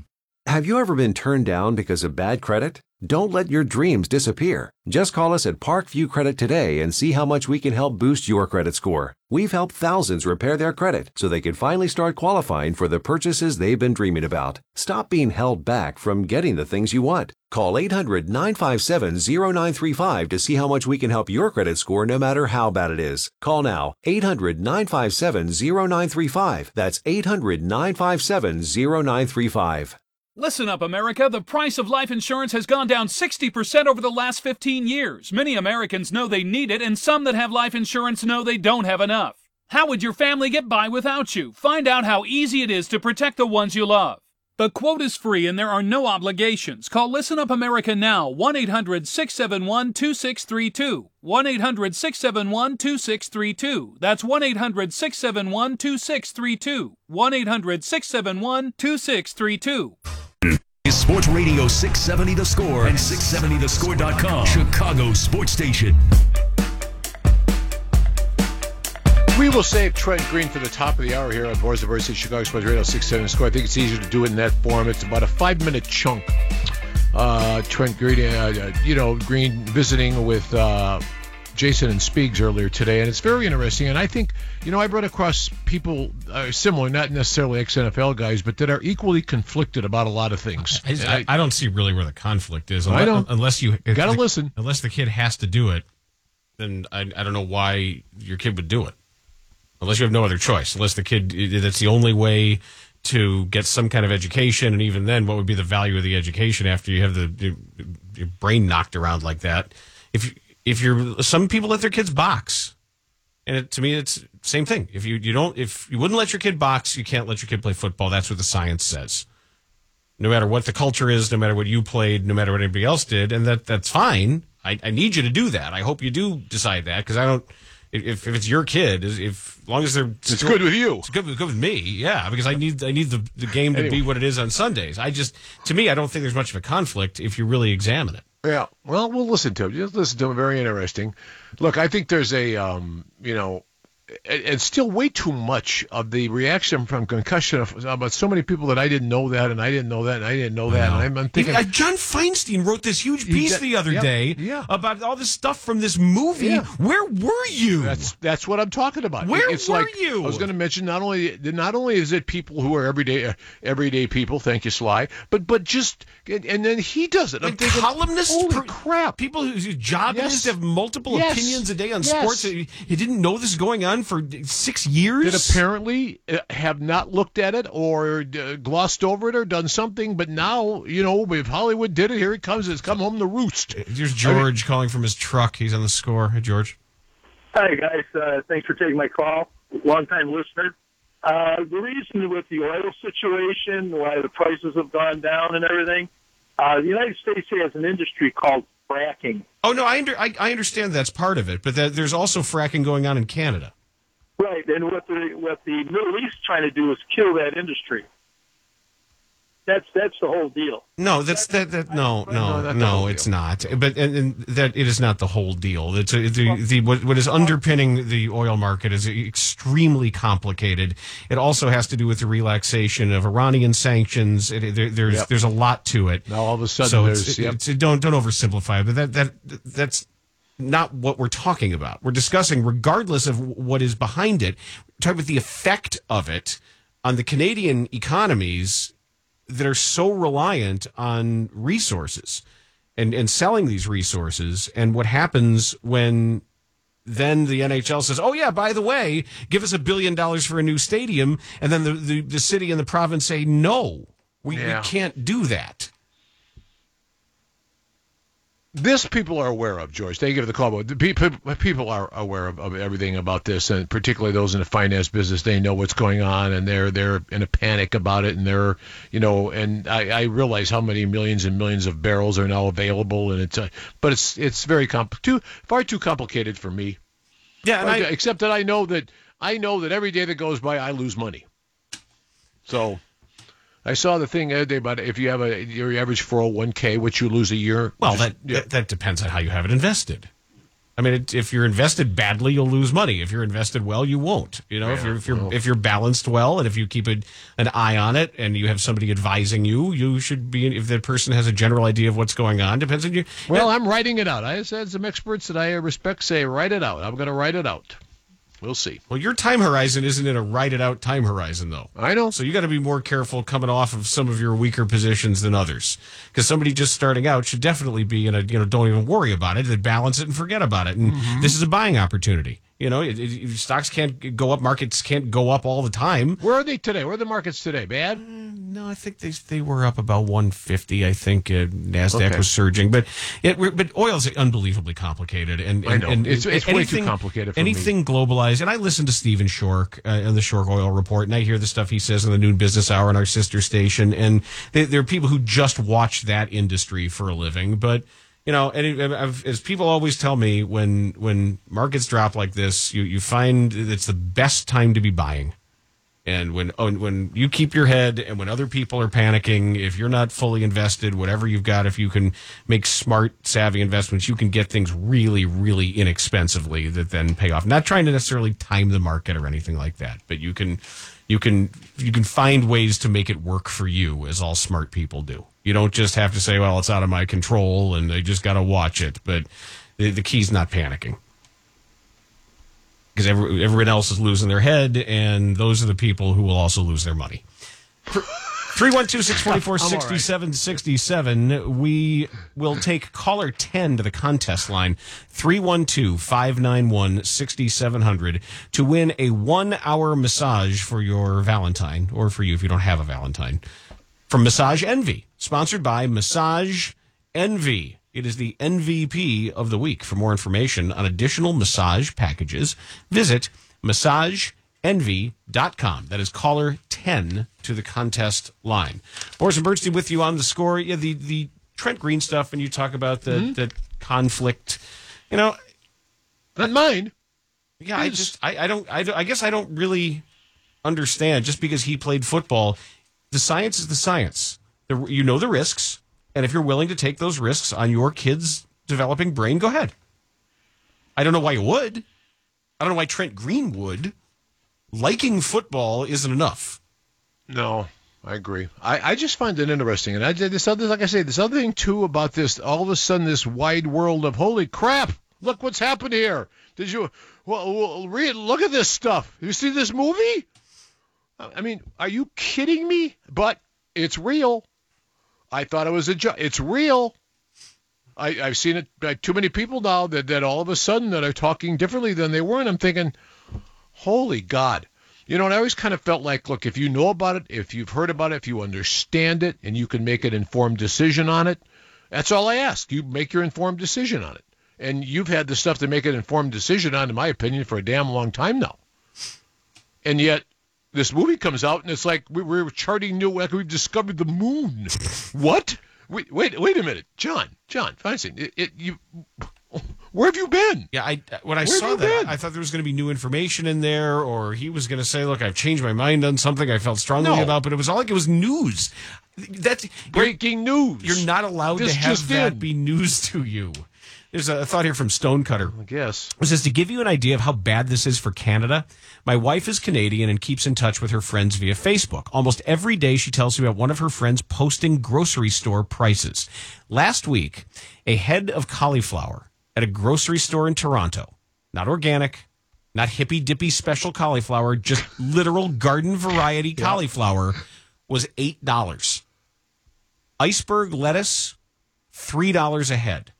Have you ever been turned down because of bad credit? Don't let your dreams disappear. Just call us at Parkview Credit today and see how much we can help boost your credit score. We've helped thousands repair their credit so they can finally start qualifying for the purchases they've been dreaming about. Stop being held back from getting the things you want. Call eight hundred, nine five seven, zero nine three five to see how much we can help your credit score no matter how bad it is. Call now, eight hundred, nine five seven, zero nine three five. That's eight hundred, nine five seven, zero nine three five. Listen up, America. The price of life insurance has gone down sixty percent over the last fifteen years. Many Americans know they need it, and some that have life insurance know they don't have enough. How would your family get by without you? Find out how easy it is to protect the ones you love. The quote is free and there are no obligations. Call Listen Up America now, one eight hundred, six seven one, two six three two. one eight hundred, six seven one, two six three two. That's one eight hundred, six seven one, two six three two. one eight hundred, six seven one, two six three two. Is Sports Radio six seventy The Score and six seventy the score dot com, Chicago sports station. We will save Trent Green for the top of the hour here on Boards Diversity, Chicago Sports Radio six seventy The Score. I think it's easier to do it in that form. It's about a five-minute chunk. Uh, Trent Green, uh, you know, Green visiting with uh, Jason and Speaks earlier today, and it's very interesting. And I think, you know, I've run across people uh, similar, not necessarily ex-N F L guys, but that are equally conflicted about a lot of things. I, I, I don't see really where the conflict is. Unless, I don't. Unless you gotta the, listen. Unless the kid has to do it, then I, I don't know why your kid would do it. Unless you have no other choice. Unless the kid, that's the only way to get some kind of education, and even then, what would be the value of the education after you have the your, your brain knocked around like that? If if you're, some people let their kids box, and it, to me, it's same thing. If you you don't, if you wouldn't let your kid box, you can't let your kid play football. That's what the science says. No matter what the culture is, no matter what you played, no matter what anybody else did, and that that's fine. I, I need you to do that. I hope you do decide that, because I don't. If, if it's your kid, if as long as they're it's still, good with you, it's good, good with me, yeah. Because I need I need the, the game to anyway. be what it is on Sundays. I just, to me, I don't think there's much of a conflict if you really examine it. Yeah, well, we'll listen to him. Just listen to him. Very interesting. Look, I think there's a, um, you know, and still way too much of the reaction from concussion about so many people that I didn't know that, and I didn't know that, and I didn't know that. And I'm, I'm thinking, uh, John Feinstein wrote this huge piece got, the other yeah, day yeah. about all this stuff from this movie. Yeah. Where were you? That's that's what I'm talking about. Where it's were like, you? I was going to mention not only not only is it people who are everyday uh, everyday people. Thank you, Sly. But but just and then he does it. I'm like thinking, columnists, holy per, crap! People whose job yes. is to have multiple yes. opinions a day on yes. sports. He didn't know this is going on for six years. That apparently have not looked at it or uh, glossed over it or done something, but now, you know, if Hollywood did it, here it comes. It's come home to roost. Here's George I mean, calling from his truck. He's on the score. Hey, George. Hi, guys. Uh, thanks for taking my call. Long-time listener. Uh, the reason with the oil situation, why the prices have gone down and everything, uh, the United States has an industry called fracking. Oh, no, I, under, I, I understand that's part of it, but that, there's also fracking going on in Canada. Right, and what the what the Middle East is trying to do is kill that industry. That's that's the whole deal. No, that's that that no no no, no it's deal. not. But and, and that it is not the whole deal. It's a, the the what, what is underpinning the oil market is extremely complicated. It also has to do with the relaxation of Iranian sanctions. It, there, there's yep. there's a lot to it. Now all of a sudden, so there's it's, yep. it's, don't don't oversimplify it. But that that that's not what we're talking about. We're discussing, regardless of what is behind it, we're talking about the effect of it on the Canadian economies that are so reliant on resources and, and selling these resources, and what happens when then the N H L says, oh, yeah, by the way, give us a billion dollars for a new stadium, and then the, the, the city and the province say, no, we, yeah. we can't do that. This people are aware of, George. They give the call, but people, people are aware of, of everything about this, and particularly those in the finance business. They know what's going on, and they're they're in a panic about it, and they're, you know, and I, I realize how many millions and millions of barrels are now available, and it's, uh, but it's it's very comp- too far too complicated for me. Yeah, and I, except that I know that I know that every day that goes by, I lose money. So. I saw the thing the other day about if you have a your average four oh one k, which you lose a year. Well, just, that, yeah. that that depends on how you have it invested. I mean, it, if you're invested badly, you'll lose money. If you're invested well, you won't. You know, yeah, if you're if you're well. if you're balanced well, and if you keep a, an eye on it, and you have somebody advising you, you should be. If that person has a general idea of what's going on, depends on you. Well, I'm writing it out. I said some experts that I respect say write it out. I'm going to write it out. We'll see. Well, your time horizon isn't in a write-it-out time horizon, though. I know. So you got to be more careful coming off of some of your weaker positions than others. Because somebody just starting out should definitely be in a, you know, don't even worry about it. They balance it and forget about it. And mm-hmm. this is a buying opportunity. You know, it, it, stocks can't go up, markets can't go up all the time. Where are they today? Where are the markets today? Bad? Uh, no, I think they they were up about one fifty. I think uh, NASDAQ okay. was surging, but it, but oil's unbelievably complicated, and, and I know and it's, it's anything, way too complicated. For anything me. globalized, and I listen to Stephen Shork uh, on the Shork Oil Report, and I hear the stuff he says on the Noon Business Hour on our sister station, and they, there are people who just watch that industry for a living, but. You know, and it, I've, as people always tell me, when when markets drop like this, you, you find it's the best time to be buying. And when oh, when you keep your head, and when other people are panicking, if you're not fully invested, whatever you've got, if you can make smart, savvy investments, you can get things really, really inexpensively that then pay off. Not trying to necessarily time the market or anything like that, but you can you can you can find ways to make it work for you, as all smart people do. You don't just have to say, well, it's out of my control and I just got to watch it. But the, the key's not panicking. Because every, everyone else is losing their head, and those are the people who will also lose their money. three one two, six four four, six seven six seven. We will take caller ten to the contest line, three one two, five nine one, six seven zero zero, to win a one-hour massage for your Valentine, or for you if you don't have a Valentine, from Massage Envy, sponsored by Massage Envy. It is the M V P of the week. For more information on additional massage packages, visit massage envy dot com. That is caller ten to the contest line. Boris and Bernstein with you on the score. Yeah, the, the Trent Green stuff, and you talk about the, mm-hmm. the conflict. You know, not mine. Yeah, I just, I, I don't, I, I guess I don't really understand. Just because he played football, the science is the science. The, you know the risks. And if you're willing to take those risks on your kid's developing brain, go ahead. I don't know why you would. I don't know why Trent Green would. Liking football isn't enough. No, I agree. I, I just find it interesting. And I did this other, like I say, this other thing, too, about this, all of a sudden, this wide world of, holy crap, look what's happened here. Did you, well, well read, look at this stuff. You see this movie? I mean, are you kidding me? But it's real. I thought it was a joke. It's real. I, I've seen it by too many people now that, that all of a sudden that are talking differently than they were, and I'm thinking, holy God. You know, and I always kind of felt like, look, if you know about it, if you've heard about it, if you understand it, and you can make an informed decision on it, that's all I ask. You make your informed decision on it. And you've had the stuff to make an informed decision on, in my opinion, for a damn long time now. And yet, this movie comes out, and it's like we, we're charting new, like we've discovered the moon. What? Wait, wait, wait a minute, John, John Feinstein. It, it, you, where have you been? Yeah, I when I where saw that, been? I thought there was going to be new information in there, or he was going to say, "Look, I've changed my mind on something I felt strongly no. about," but it was all like it was news. That's breaking news. You're not allowed this to have that in. be news to you. There's a thought here from Stonecutter. I guess. It says, to give you an idea of how bad this is for Canada, my wife is Canadian and keeps in touch with her friends via Facebook. Almost every day she tells me about one of her friends posting grocery store prices. Last week, a head of cauliflower at a grocery store in Toronto, not organic, not hippy-dippy special cauliflower, just literal garden variety yeah. cauliflower, was eight dollars. Iceberg lettuce, three dollars a head.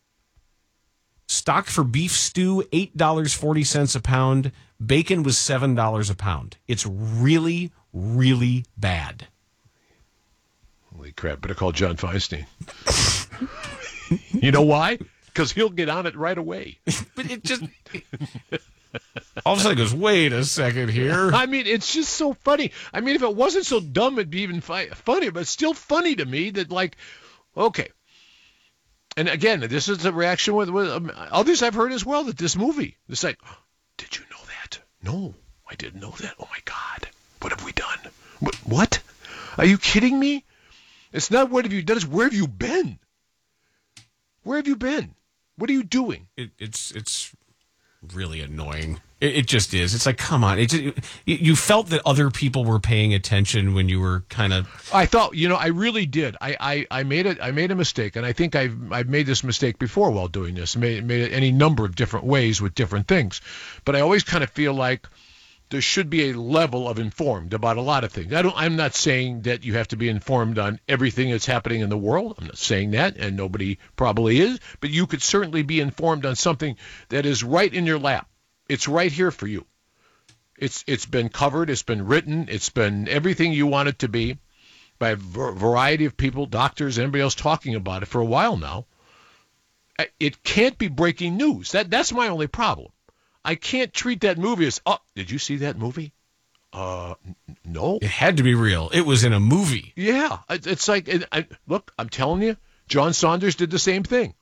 Stock for beef stew, eight dollars and forty cents a pound. Bacon was seven dollars a pound. It's really, really bad. Holy crap. Better call John Feinstein. You know why? Because he'll get on it right away. But it just... all of a sudden it goes, wait a second here. I mean, it's just so funny. I mean, if it wasn't so dumb, it'd be even fi- funny. But it's still funny to me that, like, okay. And again, this is a reaction with, with um, others I've heard as well, that this movie, it's like, oh, did you know that? No, I didn't know that. Oh, my God. What have we done? What? what? Are you kidding me? It's not what have you done, it's where have you been? Where have you been? What are you doing? It, it's it's really annoying. It, it just is. It's like, come on. It just, you, you felt that other people were paying attention when you were kind of. I thought, you know, I really did. I, I, I made it. I made a mistake, and I think I've I've made this mistake before while doing this. Made made it any number of different ways with different things, but I always kind of feel like there should be a level of informed about a lot of things. I don't. I'm not saying that you have to be informed on everything that's happening in the world. I'm not saying that, and nobody probably is. But you could certainly be informed on something that is right in your lap. It's right here for you. It's it's been covered. It's been written. It's been everything you want it to be by a variety of people, doctors, and everybody else talking about it for a while now. It can't be breaking news. That that's my only problem. I can't treat that movie as, oh, did you see that movie? Uh, n- no. It had to be real. It was in a movie. Yeah. It, it's like, it, I, look, I'm telling you, John Saunders did the same thing.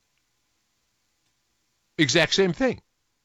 Exact same thing.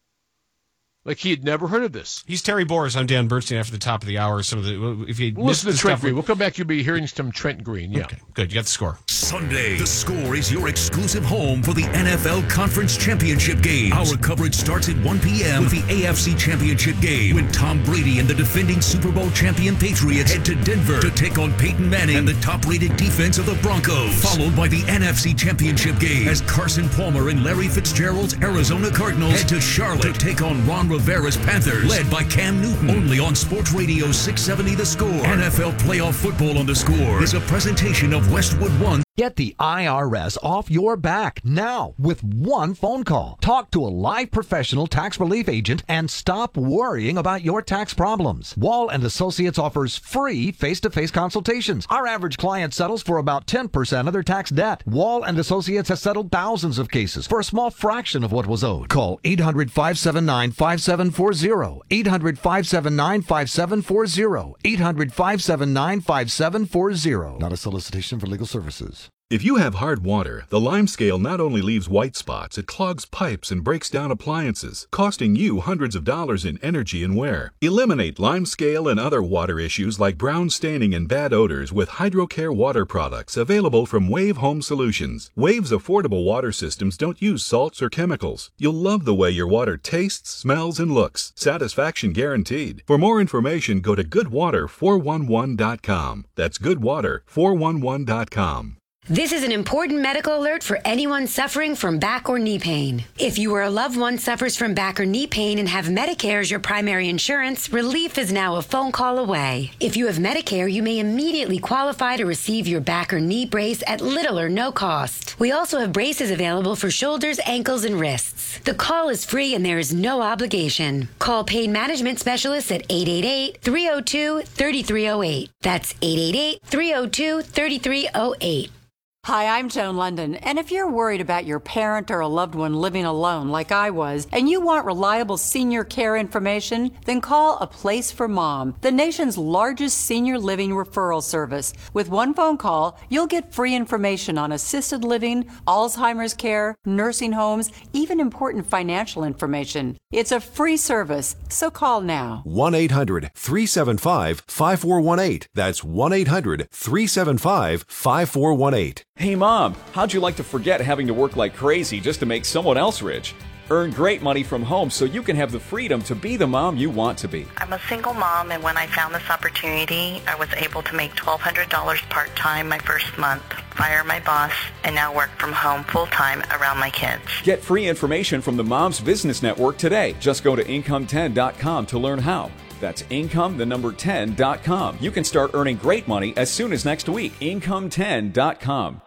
Like he had never heard of this. He's Terry Boris. I'm Dan Bernstein. After the top of the hour, some of the if you we'll listen to Trent Green, we'll come back. You'll be hearing some Trent Green. Yeah, okay, good. You got the score. Sunday, The Score is your exclusive home for the N F L Conference Championship games. Our coverage starts at one p.m. with the A F C Championship game when Tom Brady and the defending Super Bowl champion Patriots head to Denver to take on Peyton Manning and the top-rated defense of the Broncos. Followed by the N F C Championship game as Carson Palmer and Larry Fitzgerald's Arizona Cardinals head to Charlotte to take on Ron Rivera's Panthers, led by Cam Newton. Only on Sports Radio six seventy The Score. N F L Playoff Football on The Score is a presentation of Westwood One. Get the I R S off your back now with one phone call. Talk to a live professional tax relief agent and stop worrying about your tax problems. Wall and Associates offers free face-to-face consultations. Our average client settles for about ten percent of their tax debt. Wall and Associates has settled thousands of cases for a small fraction of what was owed. Call eight hundred, five seven nine, five seven four zero. eight hundred, five seven nine, five seven four zero. eight hundred, five seven nine, five seven four zero. Not a solicitation for legal services. If you have hard water, the lime scale not only leaves white spots, it clogs pipes and breaks down appliances, costing you hundreds of dollars in energy and wear. Eliminate lime scale and other water issues like brown staining and bad odors with HydroCare water products available from Wave Home Solutions. Wave's affordable water systems don't use salts or chemicals. You'll love the way your water tastes, smells, and looks. Satisfaction guaranteed. For more information, go to good water four one one dot com. That's good water four one one dot com. This is an important medical alert for anyone suffering from back or knee pain. If you or a loved one suffers from back or knee pain and have Medicare as your primary insurance, relief is now a phone call away. If you have Medicare, you may immediately qualify to receive your back or knee brace at little or no cost. We also have braces available for shoulders, ankles, and wrists. The call is free and there is no obligation. Call Pain Management Specialists at eight eight eight, three oh two, three three oh eight. That's eight eight eight, three oh two, three three oh eight. Hi, I'm Joan London, and if you're worried about your parent or a loved one living alone like I was, and you want reliable senior care information, then call A Place for Mom, the nation's largest senior living referral service. With one phone call, you'll get free information on assisted living, Alzheimer's care, nursing homes, even important financial information. It's a free service, so call now. one eight hundred, three seven five, five four one eight. That's one eight hundred, three seven five, five four one eight. Hey Mom, how'd you like to forget having to work like crazy just to make someone else rich? Earn great money from home so you can have the freedom to be the mom you want to be. I'm a single mom, and when I found this opportunity, I was able to make twelve hundred dollars part-time my first month, fire my boss, and now work from home full-time around my kids. Get free information from the Moms Business Network today. Just go to income ten dot com to learn how. That's income, the number ten dot com. You can start earning great money as soon as next week. income ten dot com.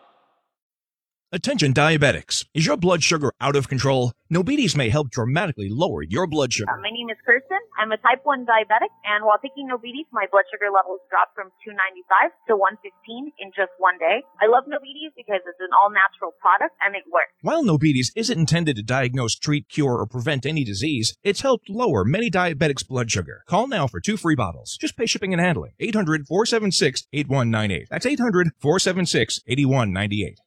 Attention diabetics. Is your blood sugar out of control? Nobides may help dramatically lower your blood sugar. Uh, my name is Kirsten. I'm a type one diabetic, and while taking Nobides, my blood sugar levels dropped from two ninety-five to one fifteen in just one day. I love Nobides because it's an all-natural product, and it works. While Nobides isn't intended to diagnose, treat, cure, or prevent any disease, it's helped lower many diabetics' blood sugar. Call now for two free bottles. Just pay shipping and handling. eight hundred, four seven six, eight one nine eight. That's eight hundred, four seven six, eight one nine eight.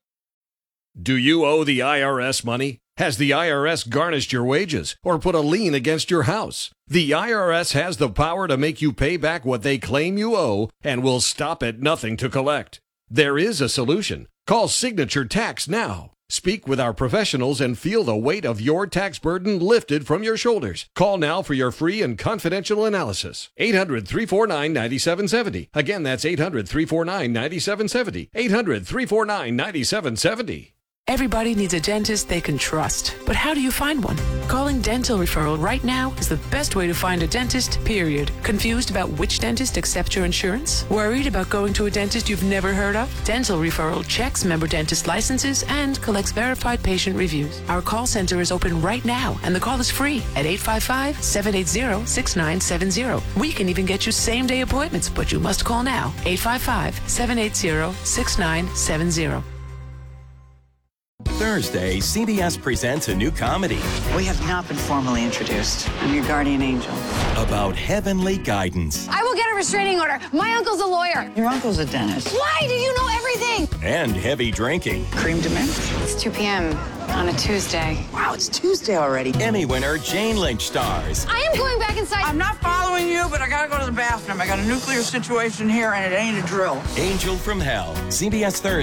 Do you owe the I R S money? Has the I R S garnished your wages or put a lien against your house? The I R S has the power to make you pay back what they claim you owe and will stop at nothing to collect. There is a solution. Call Signature Tax now. Speak with our professionals and feel the weight of your tax burden lifted from your shoulders. Call now for your free and confidential analysis. eight hundred, three four nine, nine seven seven zero. Again, that's eight hundred, three four nine, nine seven seven zero. eight hundred, three four nine, nine seven seven zero. Everybody needs a dentist they can trust. But how do you find one? Calling Dental Referral right now is the best way to find a dentist, period. Confused about which dentist accepts your insurance? Worried about going to a dentist you've never heard of? Dental Referral checks member dentist licenses and collects verified patient reviews. Our call center is open right now, and the call is free at eight five five, seven eight zero, six nine seven zero. We can even get you same-day appointments, but you must call now. eight five five, seven eight zero, six nine seven zero. Thursday, C B S presents a new comedy. We have not been formally introduced. I'm your guardian angel. About heavenly guidance. I will get a restraining order. My uncle's a lawyer. Your uncle's a dentist. Why do you know everything? And heavy drinking. Cream de mint? It's two p.m. on a Tuesday. Wow, it's Tuesday already. Emmy winner Jane Lynch stars. I am going back inside. I'm not following you, but I gotta go to the bathroom. I got a nuclear situation here, and it ain't a drill. Angel from Hell. C B S Thursday.